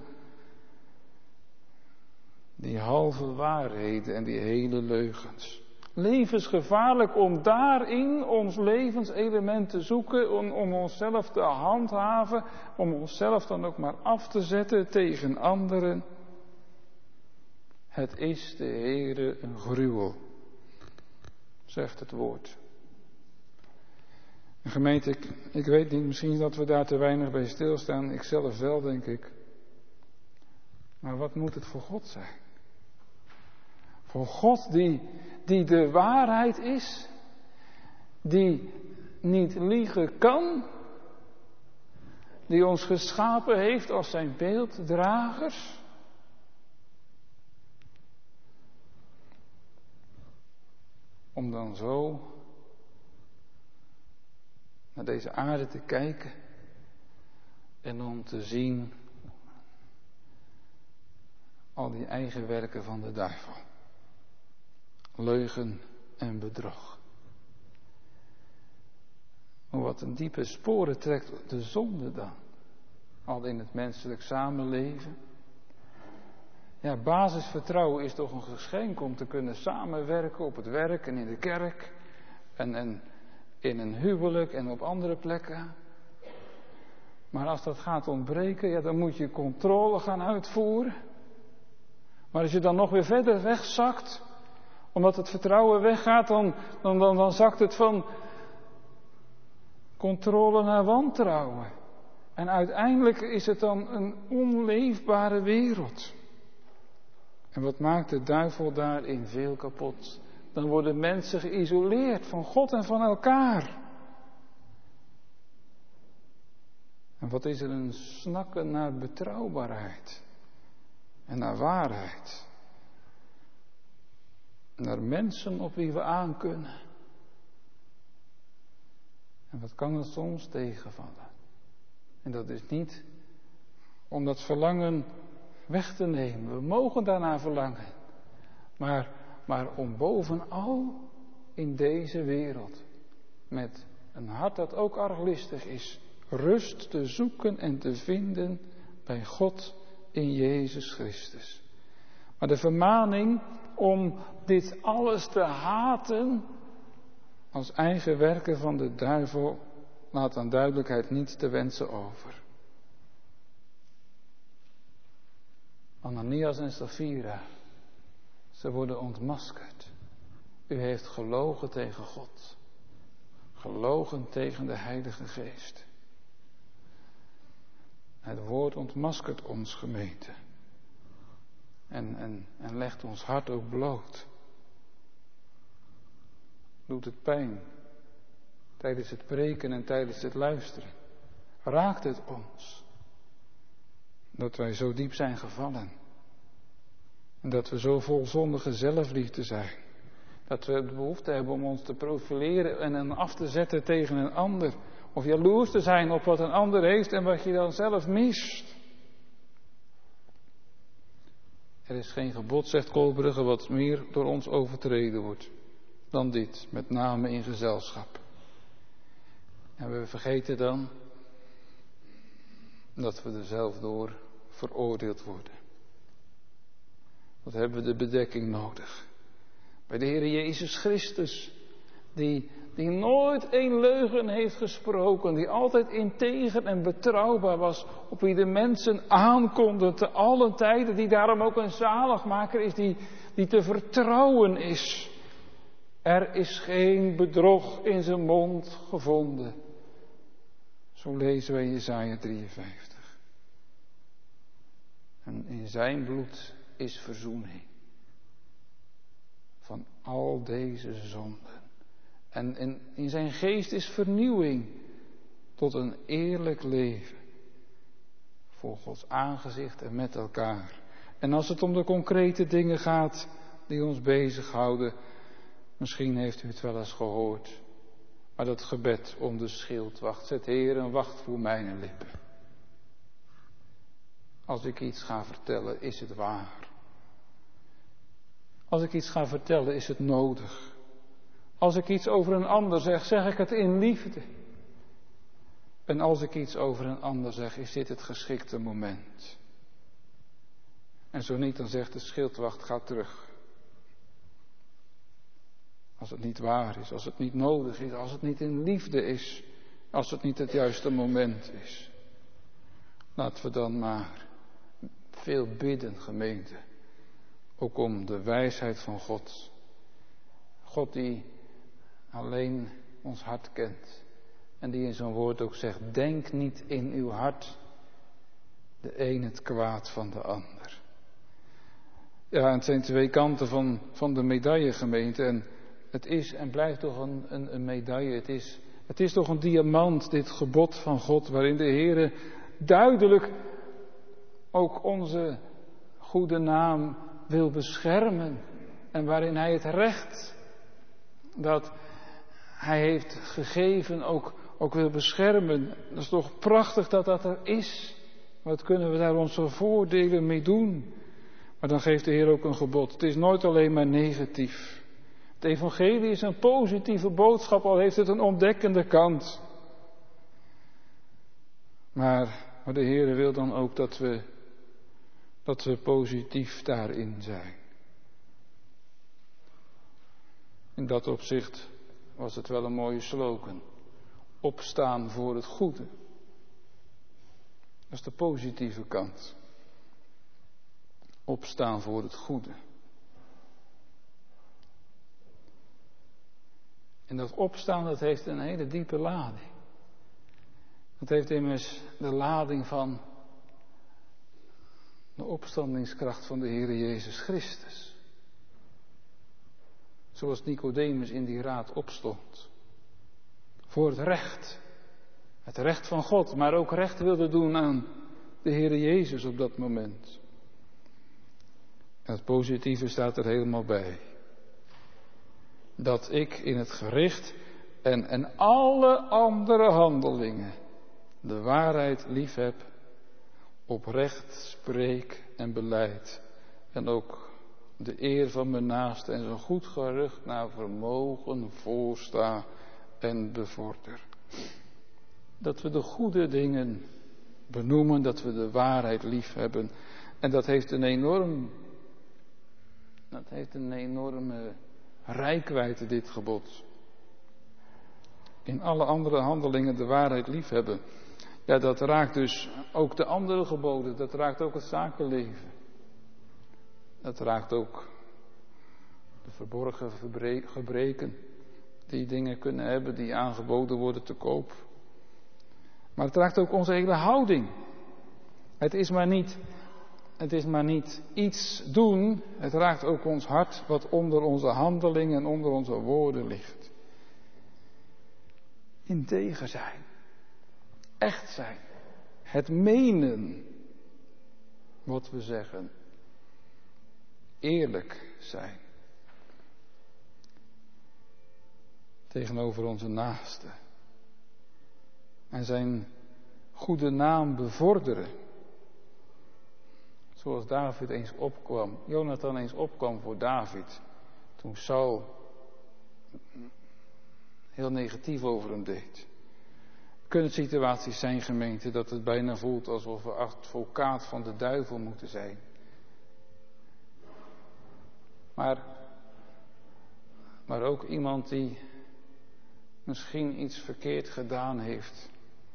Die halve waarheden en die hele leugens. Levensgevaarlijk om daarin ons levenselement te zoeken, om, om onszelf te handhaven, om onszelf dan ook maar af te zetten tegen anderen. Het is de Heere een gruwel, zegt het woord. En gemeente, ik, ik weet niet, misschien dat we daar te weinig bij stilstaan, ik zelf wel, denk ik. Maar wat moet het voor God zijn? Voor God die, die de waarheid is, die niet liegen kan, die ons geschapen heeft als zijn beelddragers. Om dan zo naar deze aarde te kijken en om te zien al die eigen werken van de duivel. Leugen en bedrog. Maar wat een diepe sporen trekt de zonde dan. Al in het menselijk samenleven. Ja, basisvertrouwen is toch een geschenk om te kunnen samenwerken op het werk en in de kerk. En, en in een huwelijk en op andere plekken. Maar als dat gaat ontbreken, ja, dan moet je controle gaan uitvoeren. Maar als je dan nog weer verder wegzakt, omdat het vertrouwen weggaat, dan, dan, dan, dan zakt het van controle naar wantrouwen. En uiteindelijk is het dan een onleefbare wereld. En wat maakt de duivel daarin veel kapot? Dan worden mensen geïsoleerd van God en van elkaar. En wat is er een snakken naar betrouwbaarheid en naar waarheid. Naar mensen op wie we aan kunnen. En wat kan het soms tegenvallen? En dat is niet om dat verlangen weg te nemen. We mogen daarna verlangen. Maar, maar om bovenal in deze wereld, met een hart dat ook arglistig is, rust te zoeken en te vinden bij God in Jezus Christus. Maar de vermaning om dit alles te haten als eigen werken van de duivel laat aan duidelijkheid niets te wensen over. Ananias en Safira, ze worden ontmaskerd. U heeft gelogen tegen God. Gelogen tegen de Heilige Geest. Het woord ontmaskert ons, gemeente. En, en, en legt ons hart ook bloot. Doet het pijn. Tijdens het preken en tijdens het luisteren. Raakt het ons. Dat wij zo diep zijn gevallen. En dat we zo vol zondige zelfliefde zijn. Dat we de behoefte hebben om ons te profileren en hem af te zetten tegen een ander. Of jaloers te zijn op wat een ander heeft en wat je dan zelf mist. Er is geen gebod, zegt Kolbrugge, wat meer door ons overtreden wordt dan dit, met name in gezelschap. En we vergeten dan dat we er zelf door veroordeeld worden. Wat hebben we de bedekking nodig? Bij de Heer Jezus Christus, die, die nooit één leugen heeft gesproken, die altijd integer en betrouwbaar was, op wie de mensen aankonden te allen tijden, die daarom ook een zaligmaker is, die, die te vertrouwen is. Er is geen bedrog in zijn mond gevonden. Zo lezen wij in Jesaja drieënvijftig. En in zijn bloed is verzoening. Van al deze zonden. En in, in zijn geest is vernieuwing tot een eerlijk leven. Voor Gods aangezicht en met elkaar. En als het om de concrete dingen gaat die ons bezighouden. Misschien heeft u het wel eens gehoord. Maar dat gebed om de schildwacht. Zet Heer een wacht voor mijn lippen. Als ik iets ga vertellen, is het waar. Als ik iets ga vertellen, is het nodig. Als ik iets over een ander zeg, zeg ik het in liefde. En als ik iets over een ander zeg, is dit het geschikte moment. En zo niet, dan zegt de schildwacht, ga terug. Als het niet waar is, als het niet nodig is, als het niet in liefde is, als het niet het juiste moment is. Laten we dan maar veel bidden, gemeente. Ook om de wijsheid van God. God die alleen ons hart kent. En die in zijn woord ook zegt, denk niet in uw hart de een het kwaad van de ander. Ja, het zijn twee kanten van, van de medaille, gemeente. En het is en blijft toch een, een, een medaille. Het is, het is toch een diamant, dit gebod van God, waarin de Heere duidelijk ook onze goede naam wil beschermen. En waarin Hij het recht dat Hij heeft gegeven ook, ook wil beschermen. Dat is toch prachtig dat dat er is. Wat kunnen we daar onze voordelen mee doen? Maar dan geeft de Heer ook een gebod. Het is nooit alleen maar negatief. Het evangelie is een positieve boodschap, al heeft het een ontdekkende kant. Maar, maar de Heer wil dan ook dat we, dat we positief daarin zijn. In dat opzicht was het wel een mooie slogan. Opstaan voor het goede. Dat is de positieve kant. Opstaan voor het goede. En dat opstaan, dat heeft een hele diepe lading. Dat heeft immers de lading van de opstandingskracht van de Heer Jezus Christus. Zoals Nicodemus in die raad opstond. Voor het recht. Het recht van God, maar ook recht wilde doen aan de Heer Jezus op dat moment. En het positieve staat er helemaal bij. Dat ik in het gericht en, en alle andere handelingen de waarheid lief heb, oprecht spreek en beleid. En ook de eer van mijn naaste en zo goed gerucht naar vermogen voorsta en bevorder. Dat we de goede dingen benoemen, dat we de waarheid lief hebben. En dat heeft een enorm Dat heeft een enorme reikwijdte, dit gebod. In alle andere handelingen de waarheid liefhebben. Ja, dat raakt dus ook de andere geboden. Dat raakt ook het zakenleven. Dat raakt ook de verborgen gebreken. Die dingen kunnen hebben die aangeboden worden te koop. Maar het raakt ook onze hele houding. Het is maar niet, het is maar niet iets doen. Het raakt ook ons hart wat onder onze handelingen en onder onze woorden ligt. Integer zijn. Echt zijn. Het menen. Wat we zeggen. Eerlijk zijn. Tegenover onze naaste. En zijn goede naam bevorderen. Zoals David eens opkwam. Jonathan eens opkwam voor David. Toen Saul heel negatief over hem deed. Kunnen situaties zijn, gemeente, dat het bijna voelt alsof we advocaat van de duivel moeten zijn. Maar, maar ook iemand die misschien iets verkeerd gedaan heeft.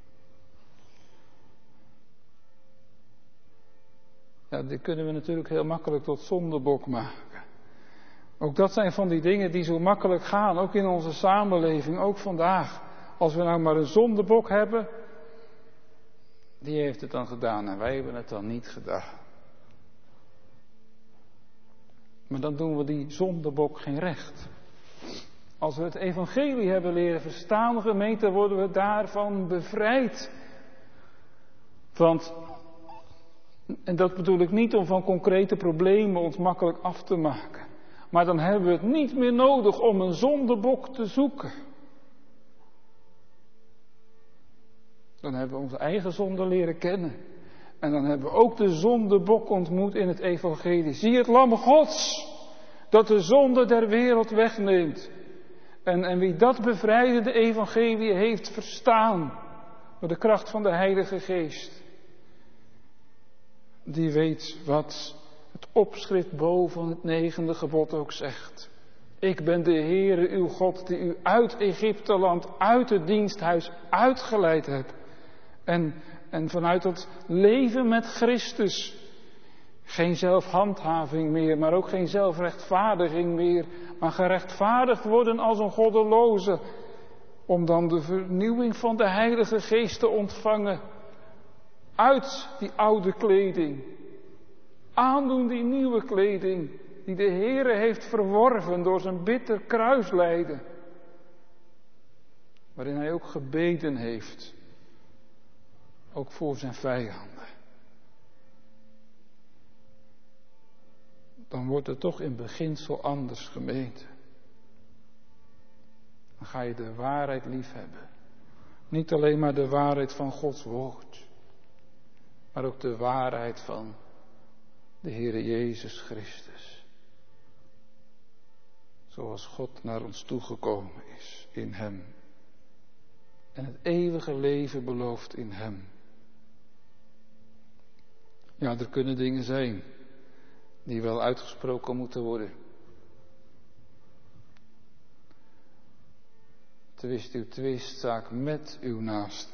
Ja, die kunnen we natuurlijk heel makkelijk tot zondebok maken. Ook dat zijn van die dingen die zo makkelijk gaan, ook in onze samenleving, ook vandaag. Als we nou maar een zondebok hebben, die heeft het dan gedaan en wij hebben het dan niet gedaan. Maar dan doen we die zondebok geen recht. Als we het evangelie hebben leren verstaan, gemeente, worden we daarvan bevrijd. Want, en dat bedoel ik niet om van concrete problemen ons makkelijk af te maken. Maar dan hebben we het niet meer nodig om een zondebok te zoeken. Dan hebben we onze eigen zonde leren kennen. En dan hebben we ook de zondebok ontmoet in het evangelie. Zie het lam Gods, dat de zonde der wereld wegneemt. En, en wie dat bevrijdende evangelie heeft verstaan, door de kracht van de Heilige Geest, die weet wat het opschrift boven het negende gebod ook zegt. Ik ben de Heere uw God die u uit Egypteland, uit het diensthuis uitgeleid hebt. En, en vanuit dat leven met Christus, geen zelfhandhaving meer, maar ook geen zelfrechtvaardiging meer, maar gerechtvaardigd worden als een goddeloze, om dan de vernieuwing van de Heilige Geest te ontvangen, uit die oude kleding, aandoen die nieuwe kleding, die de Heere heeft verworven door zijn bitter kruislijden, waarin hij ook gebeden heeft, ook voor zijn vijanden. Dan wordt het toch in beginsel anders, gemeente. Dan ga je de waarheid liefhebben. Niet alleen maar de waarheid van Gods woord, maar ook de waarheid van de Heere Jezus Christus. Zoals God naar ons toegekomen is in Hem. En het eeuwige leven belooft in Hem. Ja, er kunnen dingen zijn die wel uitgesproken moeten worden. Twist uw twistzaak met uw naaste.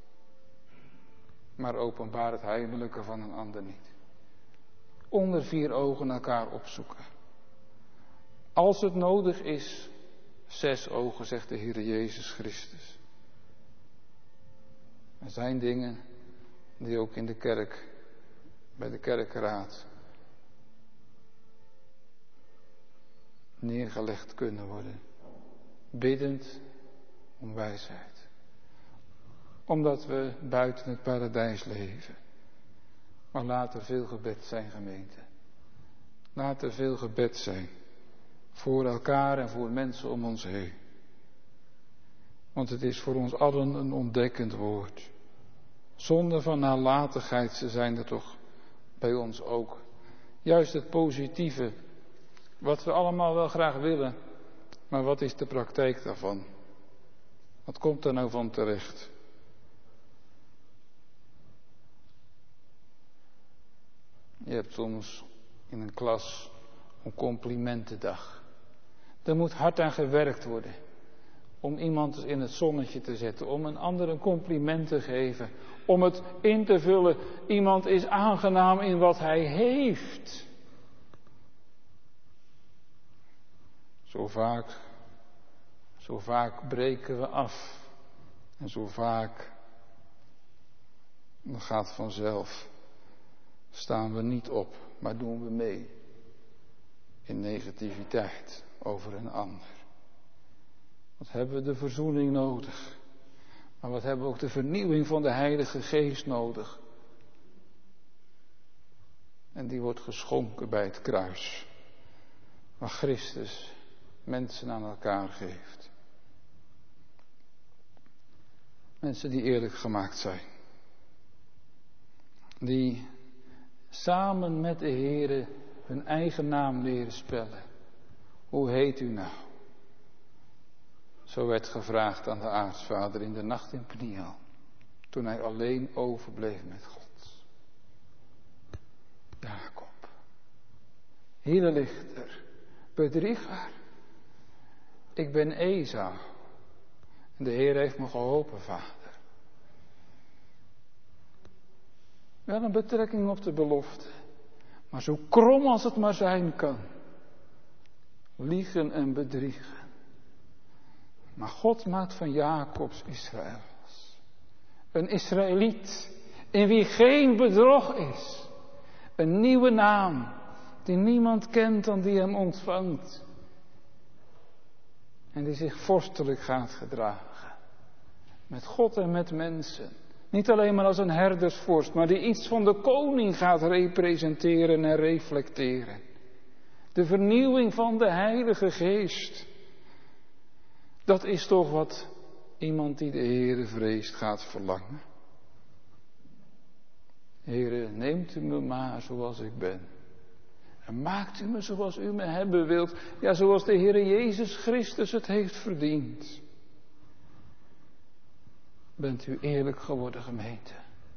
Maar openbaar het heimelijke van een ander niet. Onder vier ogen elkaar opzoeken. Als het nodig is, zes ogen, zegt de Heer Jezus Christus. Er zijn dingen die ook in de kerk, bij de kerkraad, neergelegd kunnen worden. Biddend om wijsheid. Omdat we buiten het paradijs leven. Maar laat er veel gebed zijn, gemeente. Laat er veel gebed zijn. Voor elkaar en voor mensen om ons heen. Want het is voor ons allen een ontdekkend woord. Zonder van nalatigheid, ze zijn er toch bij ons ook. Juist het positieve. Wat we allemaal wel graag willen. Maar wat is de praktijk daarvan? Wat komt er nou van terecht? Je hebt soms in een klas Een complimentendag. Er moet hard aan gewerkt worden. Om iemand in het zonnetje te zetten. Om een ander een compliment te geven. Om het in te vullen. Iemand is aangenaam in wat hij heeft. Zo vaak, zo vaak breken we af. En zo vaak, dat gaat vanzelf, staan we niet op, maar doen we mee in negativiteit over een ander. Wat hebben we de verzoening nodig? Maar wat hebben we ook de vernieuwing van de Heilige Geest nodig? En die wordt geschonken bij het kruis, waar Christus mensen aan elkaar geeft. Mensen die eerlijk gemaakt zijn. Die samen met de Heere hun eigen naam leren spellen. Hoe heet u nou? Zo werd gevraagd aan de aartsvader in de nacht in Peniel. Toen hij alleen overbleef met God. Jacob. Hierenlichter. Bedrieger. Ik ben Esau. En de Heer heeft me geholpen, vader. Wel een betrekking op de belofte. Maar zo krom als het maar zijn kan. Liegen en bedriegen. Maar God maakt van Jacobs Israëls een Israëliet in wie geen bedrog is. Een nieuwe naam die niemand kent dan die hem ontvangt. En die zich vorstelijk gaat gedragen. Met God en met mensen. Niet alleen maar als een herdersvorst, maar die iets van de koning gaat representeren en reflecteren. De vernieuwing van de Heilige Geest. Dat is toch wat iemand die de Heere vreest gaat verlangen. Heere, neemt u me maar zoals ik ben. En maakt u me zoals u me hebben wilt. Ja, zoals de Heere Jezus Christus het heeft verdiend. Bent u eerlijk geworden, gemeente?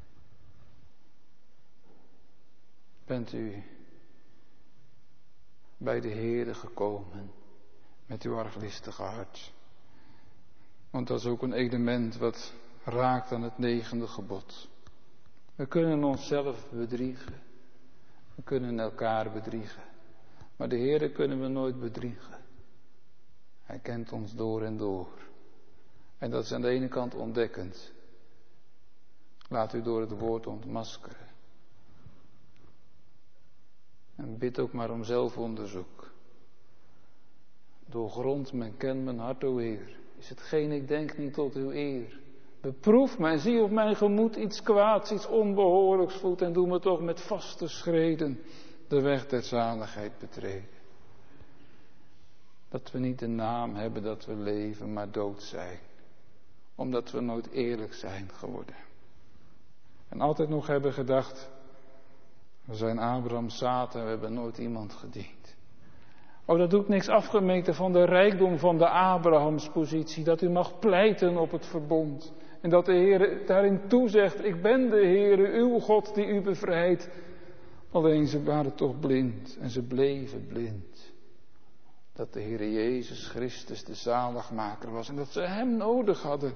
Bent u bij de Heere gekomen met uw arglistige hart? Want dat is ook een element wat raakt aan het negende gebod. We kunnen onszelf bedriegen. We kunnen elkaar bedriegen. Maar de Heere kunnen we nooit bedriegen. Hij kent ons door en door. En dat is aan de ene kant ontdekkend. Laat u door het woord ontmaskeren. En bid ook maar om zelfonderzoek. Doorgrond men ken mijn hart, o Heer. Is hetgeen ik denk niet tot uw eer. Beproef mij, zie of mijn gemoed iets kwaads, iets onbehoorlijks voelt. En doe me toch met vaste schreden de weg der zaligheid betreden. Dat we niet de naam hebben dat we leven, maar dood zijn. Omdat we nooit eerlijk zijn geworden. En altijd nog hebben gedacht, we zijn Abraham zaad en we hebben nooit iemand gediend. Oh, dat doet niks afgemeten van de rijkdom van de Abrahamspositie. Dat u mag pleiten op het verbond. En dat de Heer daarin toezegt, ik ben de Heer, uw God die u bevrijdt. Alleen ze waren toch blind en ze bleven blind. Dat de Heer Jezus Christus de zaligmaker was en dat ze hem nodig hadden.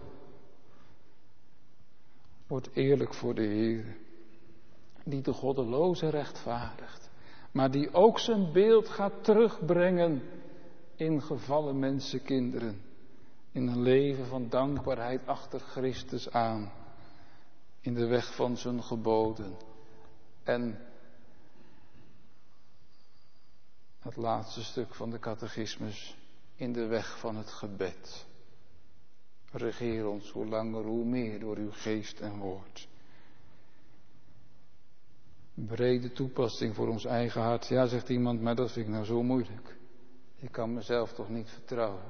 Word eerlijk voor de Heer, die de goddeloze rechtvaardigt, maar die ook zijn beeld gaat terugbrengen in gevallen mensenkinderen, in een leven van dankbaarheid achter Christus aan, in de weg van zijn geboden en het laatste stuk van de catechismus, in de weg van het gebed. Regeer ons hoe langer hoe meer door uw geest en woord. Brede toepassing voor ons eigen hart. Ja, zegt iemand, maar dat vind ik nou zo moeilijk. Ik kan mezelf toch niet vertrouwen.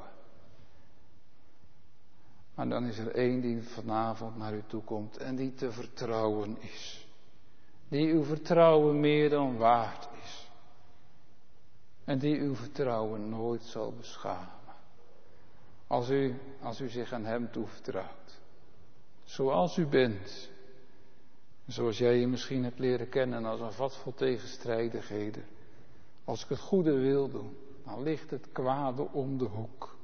Maar dan is er één die vanavond naar u toe komt en die te vertrouwen is. Die uw vertrouwen meer dan waard is. En die uw vertrouwen nooit zal beschamen. Als u, als u zich aan hem toevertrouwt. Zoals u bent. Zoals jij je misschien hebt leren kennen als een vat vol tegenstrijdigheden. Als ik het goede wil doen, dan ligt het kwade om de hoek.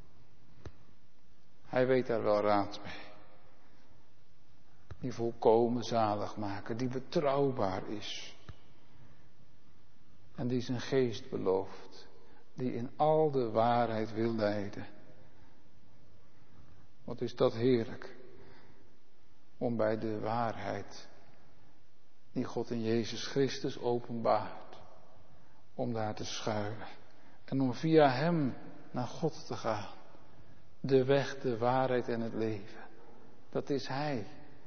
Hij weet daar wel raad mee. Die volkomen zalig maken, die betrouwbaar is. En die zijn geest belooft, die in al de waarheid wil leiden. Wat is dat heerlijk, om bij de waarheid die God in Jezus Christus openbaart, om daar te schuilen en om via Hem naar God te gaan. De weg, de waarheid en het leven, dat is Hij.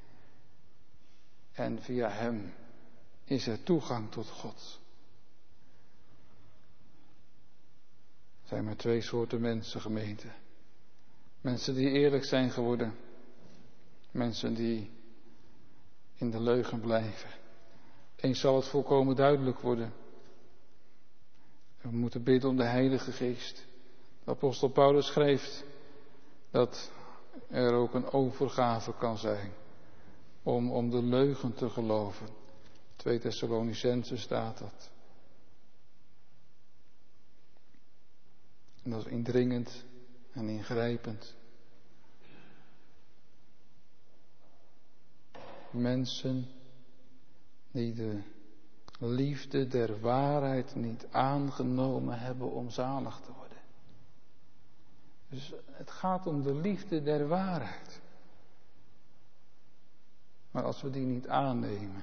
En via Hem is er toegang tot God. Er zijn maar twee soorten mensen, gemeente. Mensen die eerlijk zijn geworden. Mensen die in de leugen blijven. Eens zal het volkomen duidelijk worden. We moeten bidden om de Heilige Geest. De apostel Paulus schrijft dat er ook een overgave kan zijn. Om, om de leugen te geloven. twee Thessalonicenzen staat dat. En dat is indringend en ingrijpend. Mensen die de liefde der waarheid niet aangenomen hebben om zalig te worden. Dus het gaat om de liefde der waarheid. Maar als we die niet aannemen,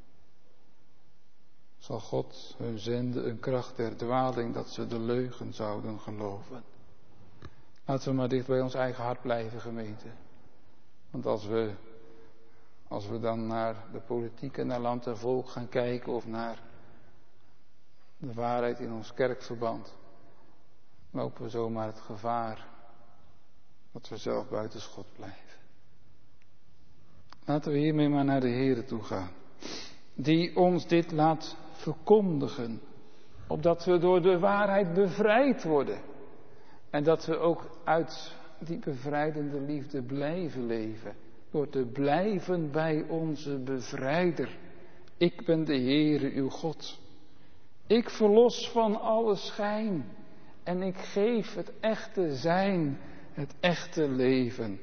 zal God hun zenden een kracht der dwaling dat ze de leugen zouden geloven. Laten we maar dicht bij ons eigen hart blijven, gemeente. Want als we, als we dan naar de politiek en naar land en volk gaan kijken of naar de waarheid in ons kerkverband, lopen we zomaar het gevaar dat we zelf buiten schot blijven. Laten we hiermee maar naar de Heere toe gaan. Die ons dit laat verkondigen. Opdat we door de waarheid bevrijd worden. En dat we ook uit die bevrijdende liefde blijven leven. Door te blijven bij onze bevrijder. Ik ben de Heere uw God. Ik verlos van alle schijn. En ik geef het echte zijn. Het echte leven.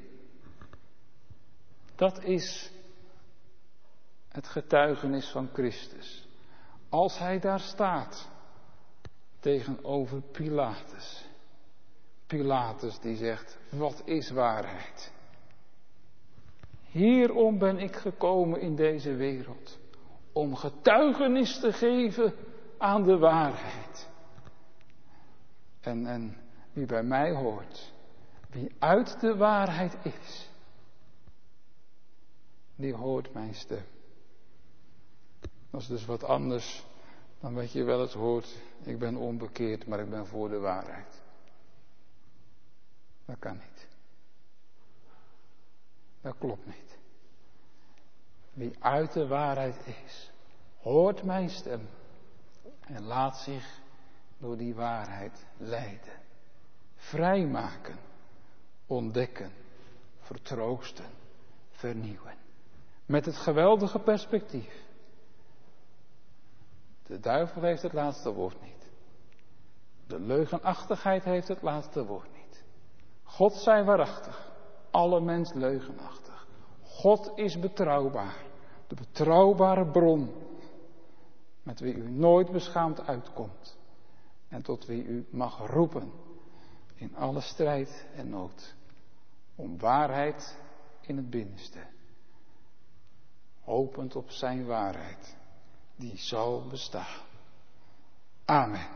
Dat is het getuigenis van Christus. Als hij daar staat tegenover Pilatus. Pilatus die zegt, wat is waarheid? Hierom ben ik gekomen in deze wereld. Om getuigenis te geven aan de waarheid. En, en wie bij mij hoort, wie uit de waarheid is, die hoort mijn stem. Dat is dus wat anders dan wat je wel eens hoort. Ik ben onbekeerd, maar ik ben voor de waarheid. Dat kan niet. Dat klopt niet. Wie uit de waarheid is, hoort mijn stem en laat zich door die waarheid leiden. Vrijmaken, ontdekken, vertroosten, vernieuwen. Met het geweldige perspectief. De duivel heeft het laatste woord niet. De leugenachtigheid heeft het laatste woord niet. God zij waarachtig, alle mens leugenachtig. God is betrouwbaar, de betrouwbare bron, met wie u nooit beschaamd uitkomt en tot wie u mag roepen in alle strijd en nood, om waarheid in het binnenste, hopend op zijn waarheid, die zal bestaan. Amen.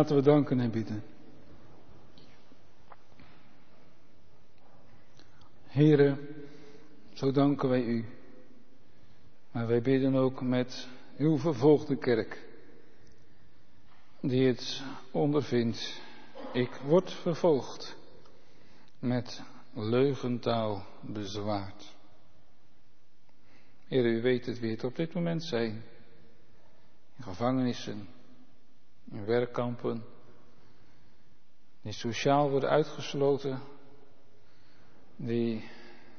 Laten we danken en bidden. Here, zo danken wij u. Maar wij bidden ook met uw vervolgde kerk, die het ondervindt. Ik word vervolgd, met leugentaal bezwaard. Heer, u weet het wie het op dit moment zijn. In gevangenissen, in werkkampen, die sociaal worden uitgesloten, die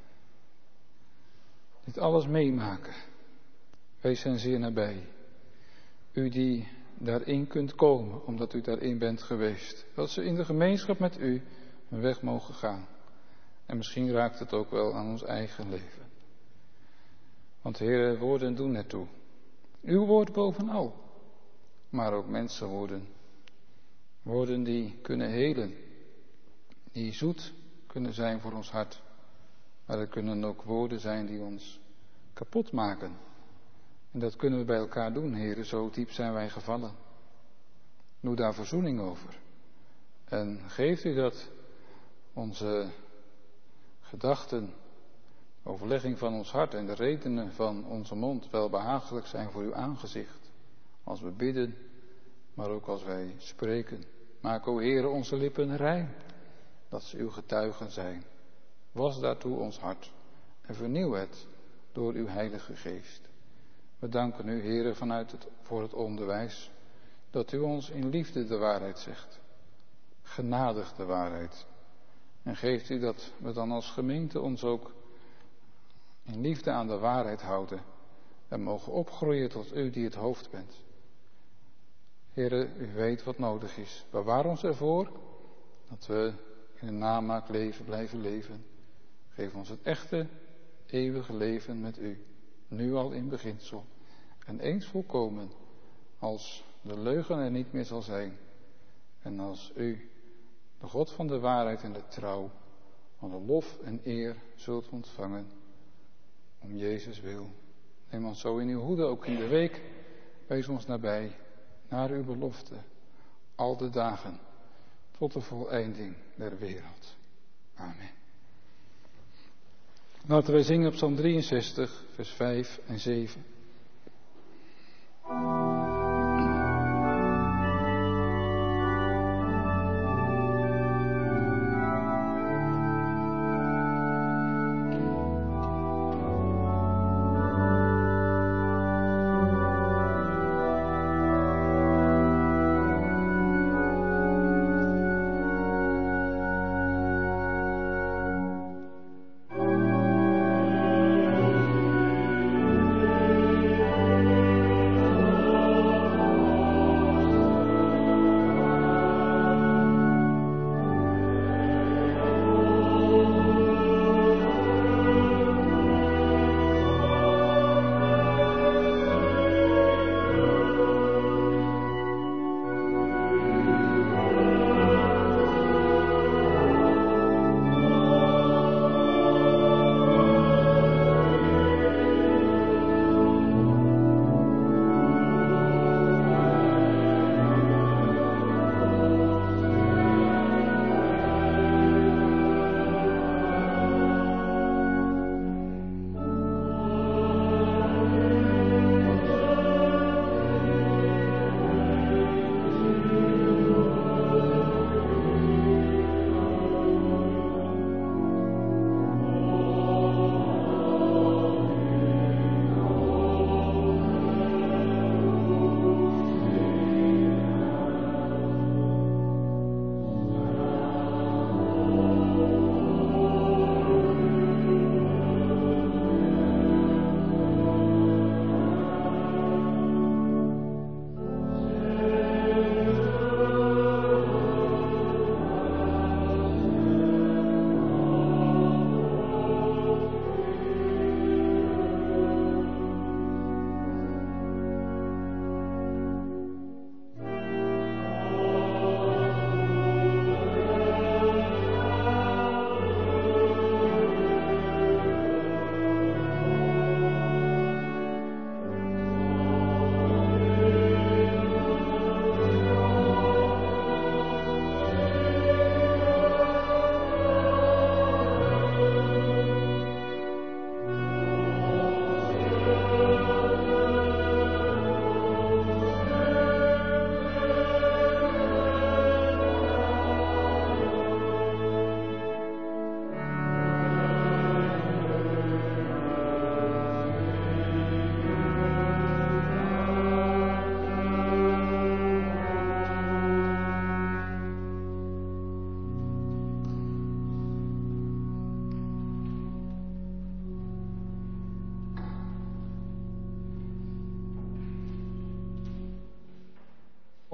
dit alles meemaken. Wij zijn zeer nabij. U die daarin kunt komen, omdat u daarin bent geweest. Dat ze in de gemeenschap met u hun weg mogen gaan. En misschien raakt het ook wel aan ons eigen leven. Want Heer, woorden doen ertoe. Uw woord bovenal. Maar ook mensenwoorden. Woorden die kunnen helen. Die zoet kunnen zijn voor ons hart. Maar het kunnen ook woorden zijn die ons kapot maken. En dat kunnen we bij elkaar doen, Heer. Zo diep zijn wij gevallen. Doe daar verzoening over. En geeft u dat onze gedachten, overlegging van ons hart en de redenen van onze mond wel behagelijk zijn voor uw aangezicht. Als we bidden, maar ook als wij spreken. Maak, o Heere, onze lippen rein, dat ze uw getuigen zijn. Was daartoe ons hart en vernieuw het door uw Heilige Geest. We danken u, Heere, vanuit het, voor het onderwijs, dat u ons in liefde de waarheid zegt. Genadig de waarheid. En geeft u dat we dan als gemeente ons ook in liefde aan de waarheid houden en mogen opgroeien tot u die het hoofd bent. Heere, u weet wat nodig is. Bewaar ons ervoor dat we in een namaakleven blijven leven. Geef ons het echte, eeuwige leven met u, nu al in beginsel. En eens volkomen, als de leugen er niet meer zal zijn. En als u, de God van de waarheid en de trouw, van de lof en eer zult ontvangen. Om Jezus wil. Neem ons zo in uw hoede, ook in de week. Wees ons nabij, naar uw belofte. Al de dagen, tot de voleinding der wereld. Amen. Laten wij zingen op Psalm drieënzestig, vers vijf en zeven.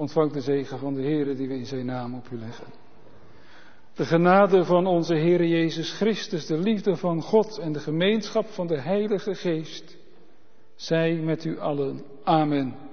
Ontvang de zegen van de Heere die we in zijn naam op u leggen. De genade van onze Heere Jezus Christus, de liefde van God en de gemeenschap van de Heilige Geest, zij met u allen. Amen.